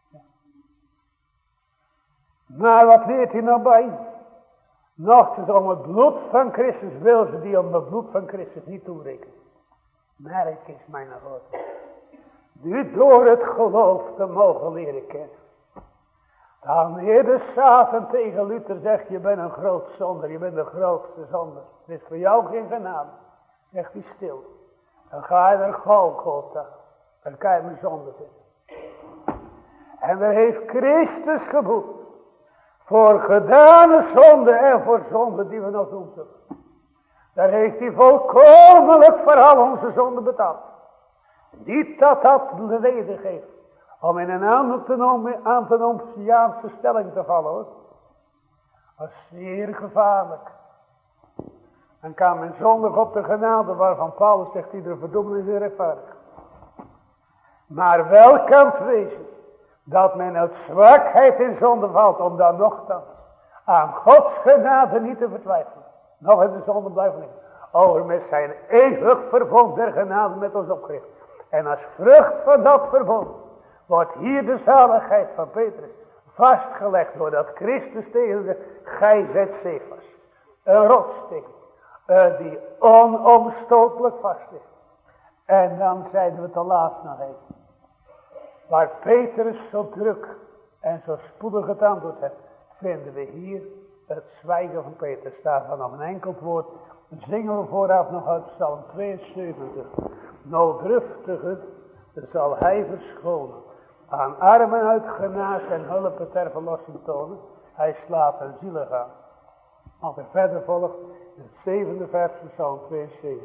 Maar wat leert hij nou bij? Nochtans om het bloed van Christus wil ze die om het bloed van Christus niet toerekenen. Merk eens mijn woord. Nu door het geloof te mogen leren kennen. Dan wanneer de Satan tegen Luther zegt, je bent een groot zonder, je bent de grootste zonder. Er is voor jou geen genade. Zegt hij stil. Dan ga je naar Golgotha. Dan kan je mijn zonde vinden. En daar heeft Christus geboet. Voor gedane zonde en voor zonde die we nog doen zullen. Daar heeft hij volkomenlijk voor al onze zonden betaald. Niet dat dat de reden geeft om in een antinomiaanse stelling te vallen hoor. Dat is zeer gevaarlijk. Dan kan men zondig op de genade waarvan Paulus zegt iedere verdoemenis is rechtvaardig. Maar wel kan het wezen dat men uit zwakheid in zonde valt om dan nogthans aan Gods genade niet te vertwijfelen. Nog in de zonde blijven liggen. Over met zijn eeuwig verbond der genade met ons opgericht. En als vrucht van dat verbond wordt hier de zaligheid van Petrus vastgelegd doordat Christus tegen de gij zijt Cephas. Een rotsteen die onomstotelijk vast ligt. En dan zeiden we te laatst nog even. Waar Petrus zo druk en zo spoedig het antwoord heeft, vinden we hier het zwijgen van Petrus. Staat van nog een enkel woord. Zingen we vooraf nog uit Psalm 72. Nooddruftige zal hij verschonen. Aan armen uit genaas en hulpen ter verlossing tonen. Hij slaat een zielig aan. Als er verder volgt, het 7e vers van Psalm 72.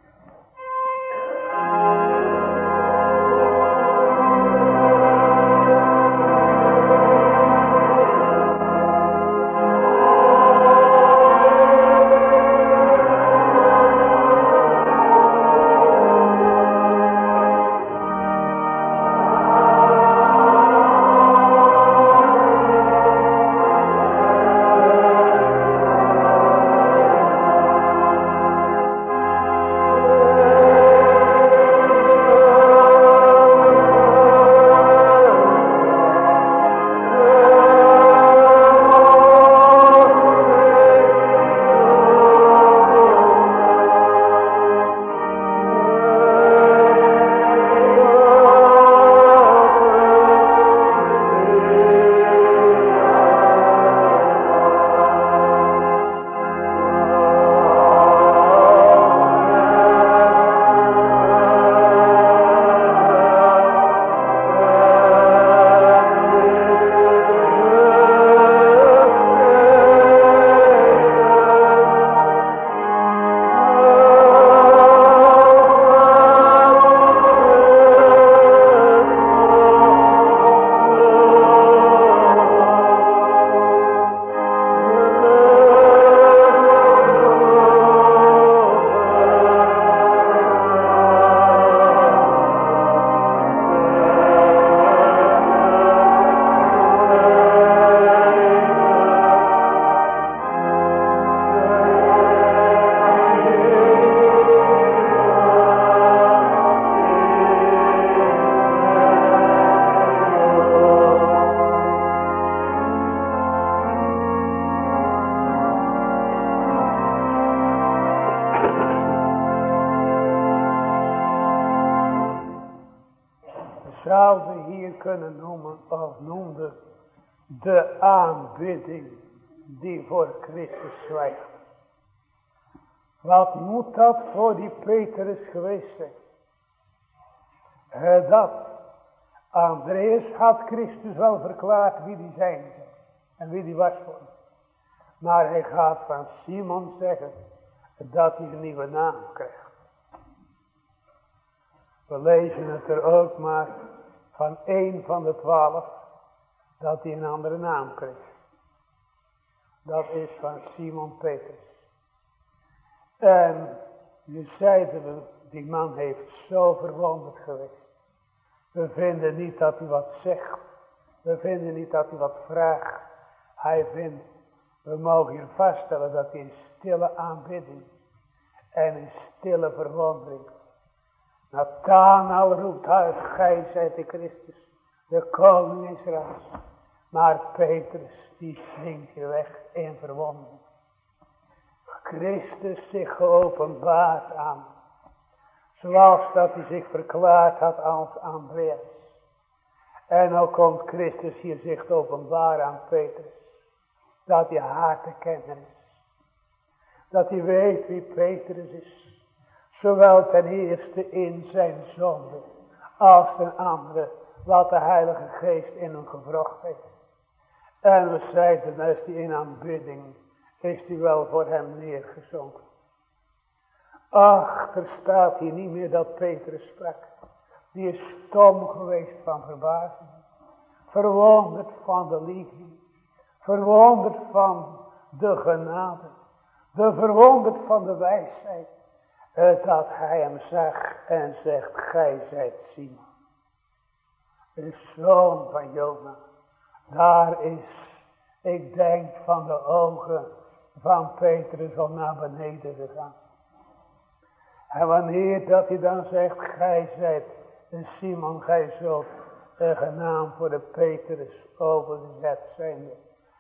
Zouden hier kunnen noemen of noemde de aanbidding die voor Christus zwijgt. Wat moet dat voor die Petrus geweest zijn? Dat Andreas had Christus wel verklaard wie die zijn zou en wie die was voor hem. Maar hij gaat van Simon zeggen dat hij een nieuwe naam krijgt. We lezen het er ook maar van 1 van de 12 dat hij een andere naam kreeg. Dat is van Simon Petrus. En nu zeiden we, die man heeft zo verwonderd geweest. We vinden niet dat hij wat zegt. We vinden niet dat hij wat vraagt. Hij vindt, we mogen hier vaststellen dat hij in stille aanbidding en in stille verwondering. Nathanael roept uit, gij zijt de Christus, de koning Israëls. Maar Petrus, die slinkt hier weg in verwondering. Christus zich geopenbaard aan. Zoals dat hij zich verklaard had als Andreas. En ook komt Christus hier zich te openbaren aan Petrus. Dat hij haar te kennen is. Dat hij weet wie Petrus is. Zowel ten eerste in zijn zonde. Als ten andere wat de Heilige Geest in hem gevrocht heeft. En we zeiden, als hij in aanbidding is hij wel voor hem neergezonken. Ach, er staat hier niet meer dat Petrus sprak. Die is stom geweest van verbazing. Verwonderd van de liefde. Verwonderd van de genade. Verwonderd van de wijsheid. Dat hij hem zag en zegt, gij zijt Simon. De zoon van Jona. Daar is, ik denk, van de ogen van Petrus al naar beneden gegaan. En wanneer dat hij dan zegt, gij zijt Simon, gij zult genaamd voor de Petrus overgezet zijnde.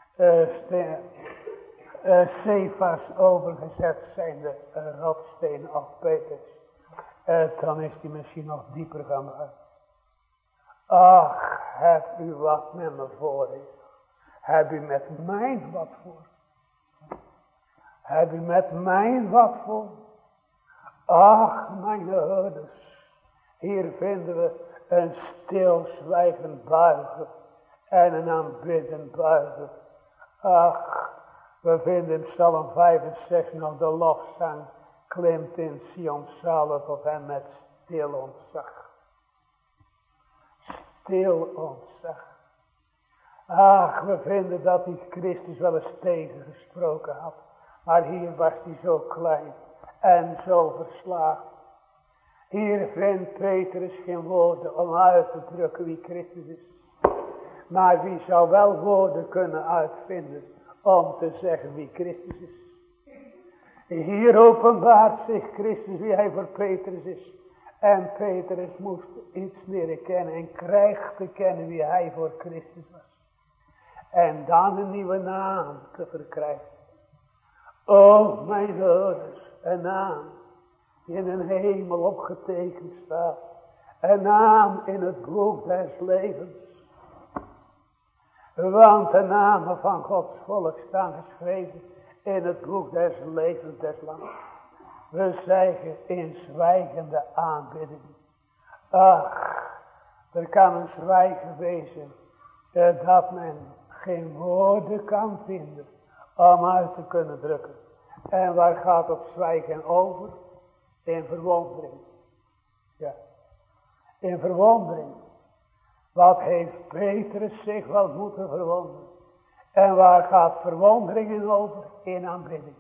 Cephas overgezet zijnde rotsteen of Petrus. Dan is hij misschien nog dieper gaan maken. Ach, heb u wat met me voor? Heb u met mij wat voor? Heb u met mij wat voor? Ach, mijn herders. Hier vinden we een stilzwijgend buigen en een aanbiddend buigen. Ach, we vinden in Psalm 65 nog de lofzang klimt in Sion zalig tot hem met stil ontzag. Stil ontzag. Ach, we vinden dat die Christus wel eens tegengesproken had. Maar hier was hij zo klein en zo verslagen. Hier vindt Petrus geen woorden om uit te drukken wie Christus is. Maar wie zou wel woorden kunnen uitvinden om te zeggen wie Christus is. Hier openbaart zich Christus wie hij voor Petrus is. En Petrus moest iets leren kennen en krijgt te kennen wie hij voor Christus was. En dan een nieuwe naam te verkrijgen. O mijn herders, een naam die in een hemel opgetekend staat. Een naam in het boek des levens. Want de namen van Gods volk staan geschreven in het boek des levens des lands. We zeggen in zwijgende aanbidding. Ach, er kan een zwijgen wezen dat men geen woorden kan vinden om uit te kunnen drukken. En waar gaat het zwijgen over? In verwondering. Ja, in verwondering. Wat heeft Petrus zich wel moeten verwonderen? En waar gaat verwondering in over? In aanbidding.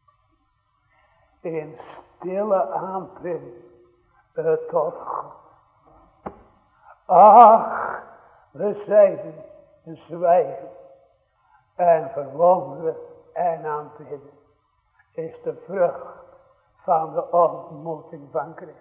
In stille aanbidding tot God. Ach, we zeiden zwijgen en verwonderen en aanbidden is de vrucht van de ontmoeting van Christus.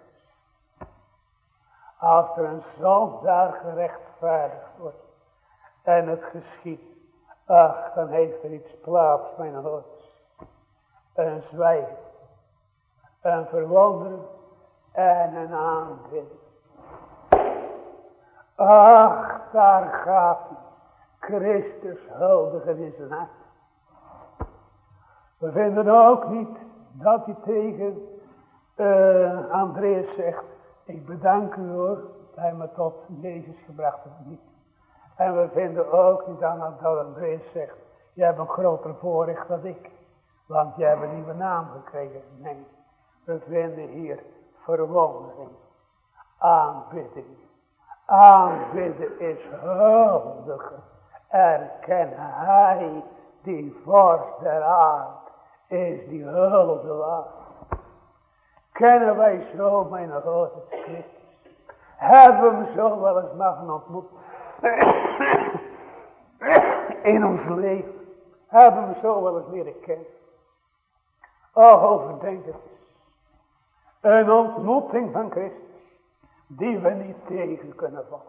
Als er een zondaar gerechtvaardigd wordt en het geschiedt, ach, dan heeft er iets plaats, mijn hoorders. Een zwijgen, een verwonderen en een aanbidding. Ach, daar gaat hij, Christus huldigen in zijn hart. We vinden ook niet dat hij tegen Andreas zegt, ik bedank u hoor, dat hij me tot Jezus gebracht heeft niet. En we vinden ook niet aan dat Andreas zegt, jij hebt een groter voorrecht dan ik, want jij hebt een nieuwe naam gekregen. Nee, we vinden hier verwondering, aanbidding. Aanbidden is huldigen, erkennen hij die vorst der aard is die hulde waard. Kennen wij zo mijn grote Christus? Hebben we hem zo wel eens mogen ontmoeten? In ons leven. Hebben we hem zo wel eens leren kennen? Oh, overdenk het eens. Een ontmoeting van Christus. Die we niet tegen kunnen vallen.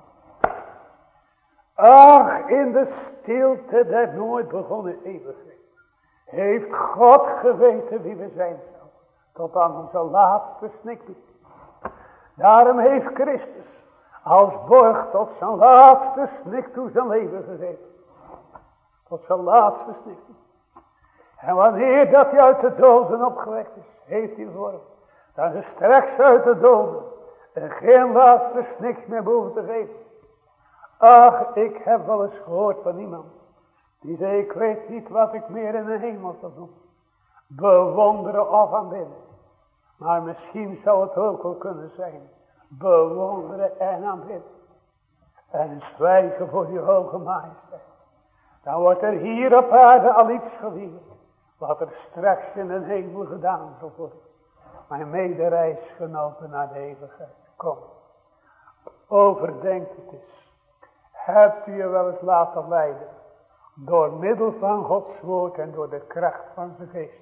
Ach, in de stilte der nooit begonnen eeuwigheid. Heeft God geweten wie we zijn zouden. Tot aan onze laatste snikpiet. Daarom heeft Christus als borg tot zijn laatste snik toe zijn leven gegeven. Tot zijn laatste snik toe. En wanneer dat hij uit de doden opgewekt is, heeft hij voor dat hij straks uit de doden en geen laatste snik meer behoeft te geven. Ach, ik heb wel eens gehoord van iemand die zei, ik weet niet wat ik meer in de hemel zal doen. Bewonderen of aanbidden. Maar misschien zou het ook wel kunnen zijn. Bewonderen en aanbidden. En zwijgen voor die hoge majesteit. Dan wordt er hier op aarde al iets geleerd. Wat er straks in de hemel gedaan zal worden. Mijn medereisgenoten naar de eeuwigheid. Kom. Overdenk het eens. Hebt u je wel eens laten leiden. Door middel van Gods woord en door de kracht van zijn geest.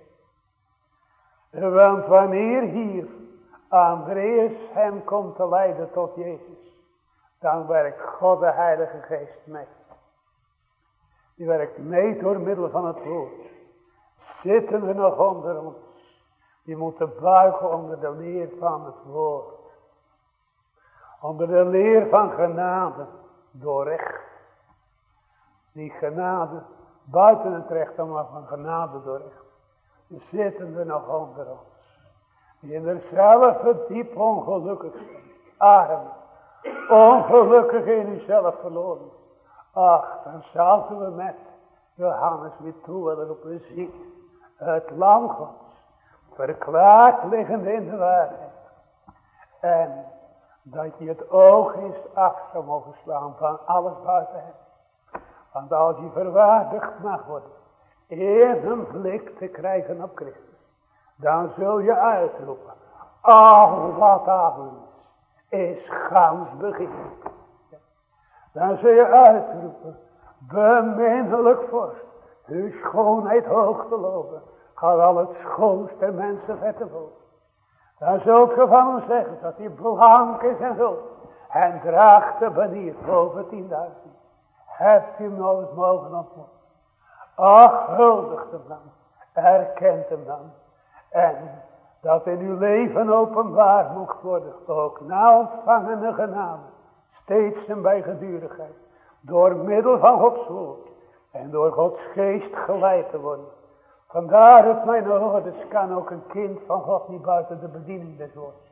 Want wanneer hier Andreas hem komt te leiden tot Jezus. Dan werkt God de Heilige Geest mee. Die werkt mee door middel van het woord. Zitten we nog onder ons. Die moeten buigen onder de leer van het woord. onder de leer van genade door recht. Die genade buiten het recht, maar van genade door recht. Zitten er nog onder ons. Die in zichzelf diep ongelukkig zijn. Arm. Ongelukkig in uzelf verloren. Ach, dan zouden we met Johannes weer toe willen roepen. Zie, het lam Gods. Verklaard liggende in de waarheid. En dat je het oog eens af zou mogen slaan van alles buiten hem. Want als je verwaardigd mag worden, eer een blik te krijgen op Christus, dan zul je uitroepen, al wat aan is gans beginnelijk. Dan zul je uitroepen, beminnelijk vorst, uw schoonheid hoog te loven, gaat al het schoonste der mensen vette boven. Dan zult ge van hem zeggen dat hij blank is en zo, en draagt de banier boven 10.000. Hebt u hem nooit mogen ontmoeten? Ach, huldigt hem dan, erkent hem dan. En dat in uw leven openbaar mocht worden, ook na ontvangene genade, steeds en bij gedurigheid, door middel van Gods woord en door Gods geest geleid te worden. Vandaar het mijn ouders, kan ook een kind van God niet buiten de bediening des woords.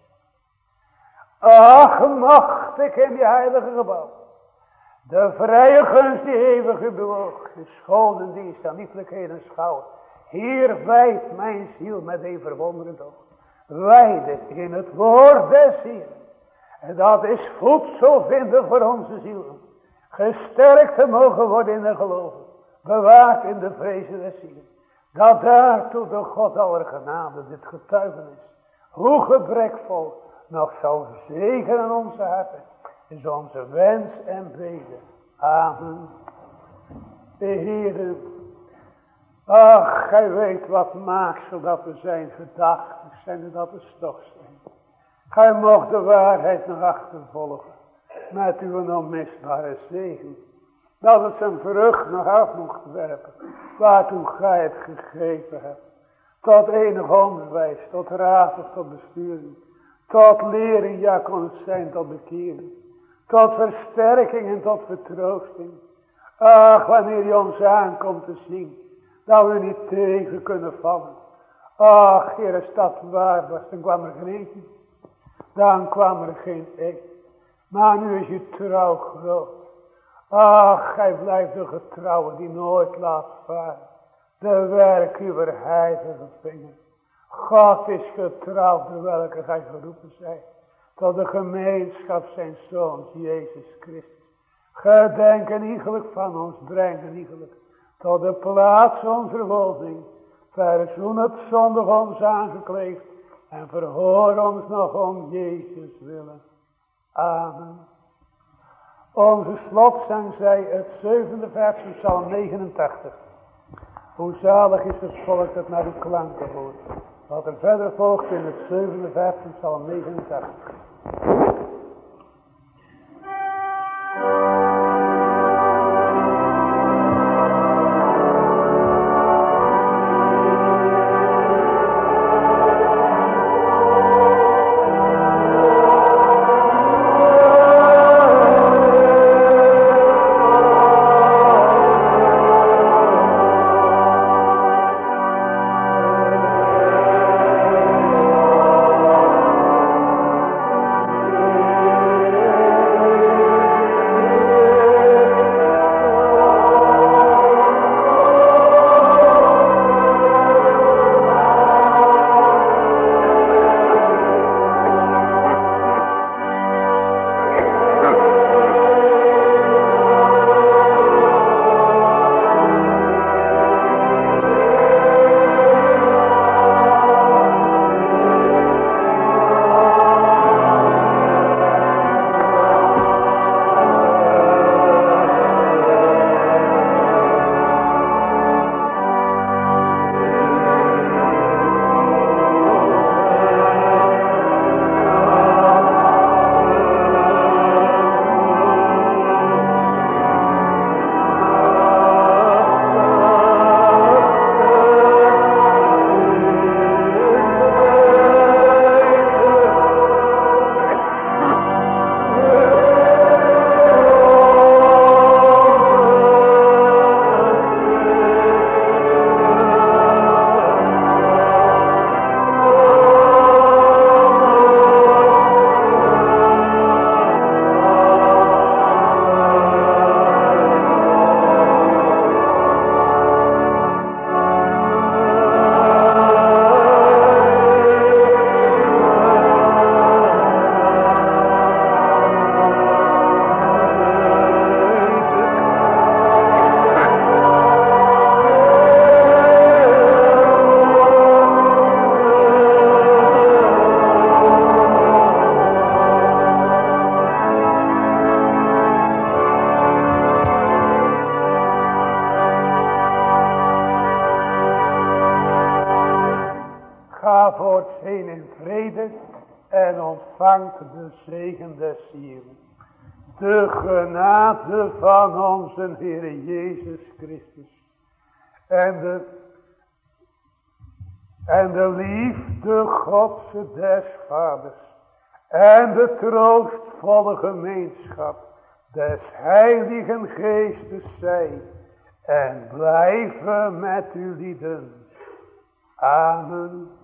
Ach, mocht ik in die heilige gebouw de vrije gunst die eeuwig u bewoog, de schone dienst aan lieflijkheden schouwen. Hier wijdt mijn ziel met een verwonderend oog. Wijde in het woord des Heeren. En dat is voedsel vinden voor onze zielen. Gesterkt te mogen worden in de geloven. Bewaard in de vrezen des Heeren. Dat daartoe de God aller genade dit getuigenis, hoe gebrekvol, nog zal zegenen onze harten, is onze wens en bede. Amen. De Heere, ach, gij weet wat maaksel dat we zijn, gedachten zijn en dat we stof zijn. Gij mocht de waarheid nog achtervolgen, met uw onmisbare zegen. Dat het zijn vrucht nog af mocht werpen, waartoe gij het gegeven hebt. Tot enig onderwijs, tot raad of tot besturing. Tot lering, ja kon het zijn tot bekering. Tot versterking en tot vertroosting. Ach, wanneer je ons aankomt te zien, dat we niet tegen kunnen vallen. Ach, Heer, als dat waar was, dan kwam er geen eten. Dan kwam er geen eten. Maar nu is je trouw groot. Ach, gij blijft de getrouwe die nooit laat varen. De werk uw heilige vinger. God is getrouw door welke gij geroepen zijt. Tot de gemeenschap zijn Zoons, Jezus Christus. Gedenk en iegelijk van ons, breng en iegelijk tot de plaats onze woning. Verzoen het zondig ons aangekleefd. En verhoor ons nog om Jezus willen. Amen. Onze slotzang zij het 7e vers van Psalm 89. Hoe zalig is het volk dat naar uw klanken hoort. Wat er verder volgt in het 7e vers van Psalm 89. ontvangt de zegen des zielen. De genade van onze Heer Jezus Christus. En de liefde Gods des Vaders. En de troostvolle gemeenschap des Heiligen Geestes zij. En blijven met u lieden. Amen.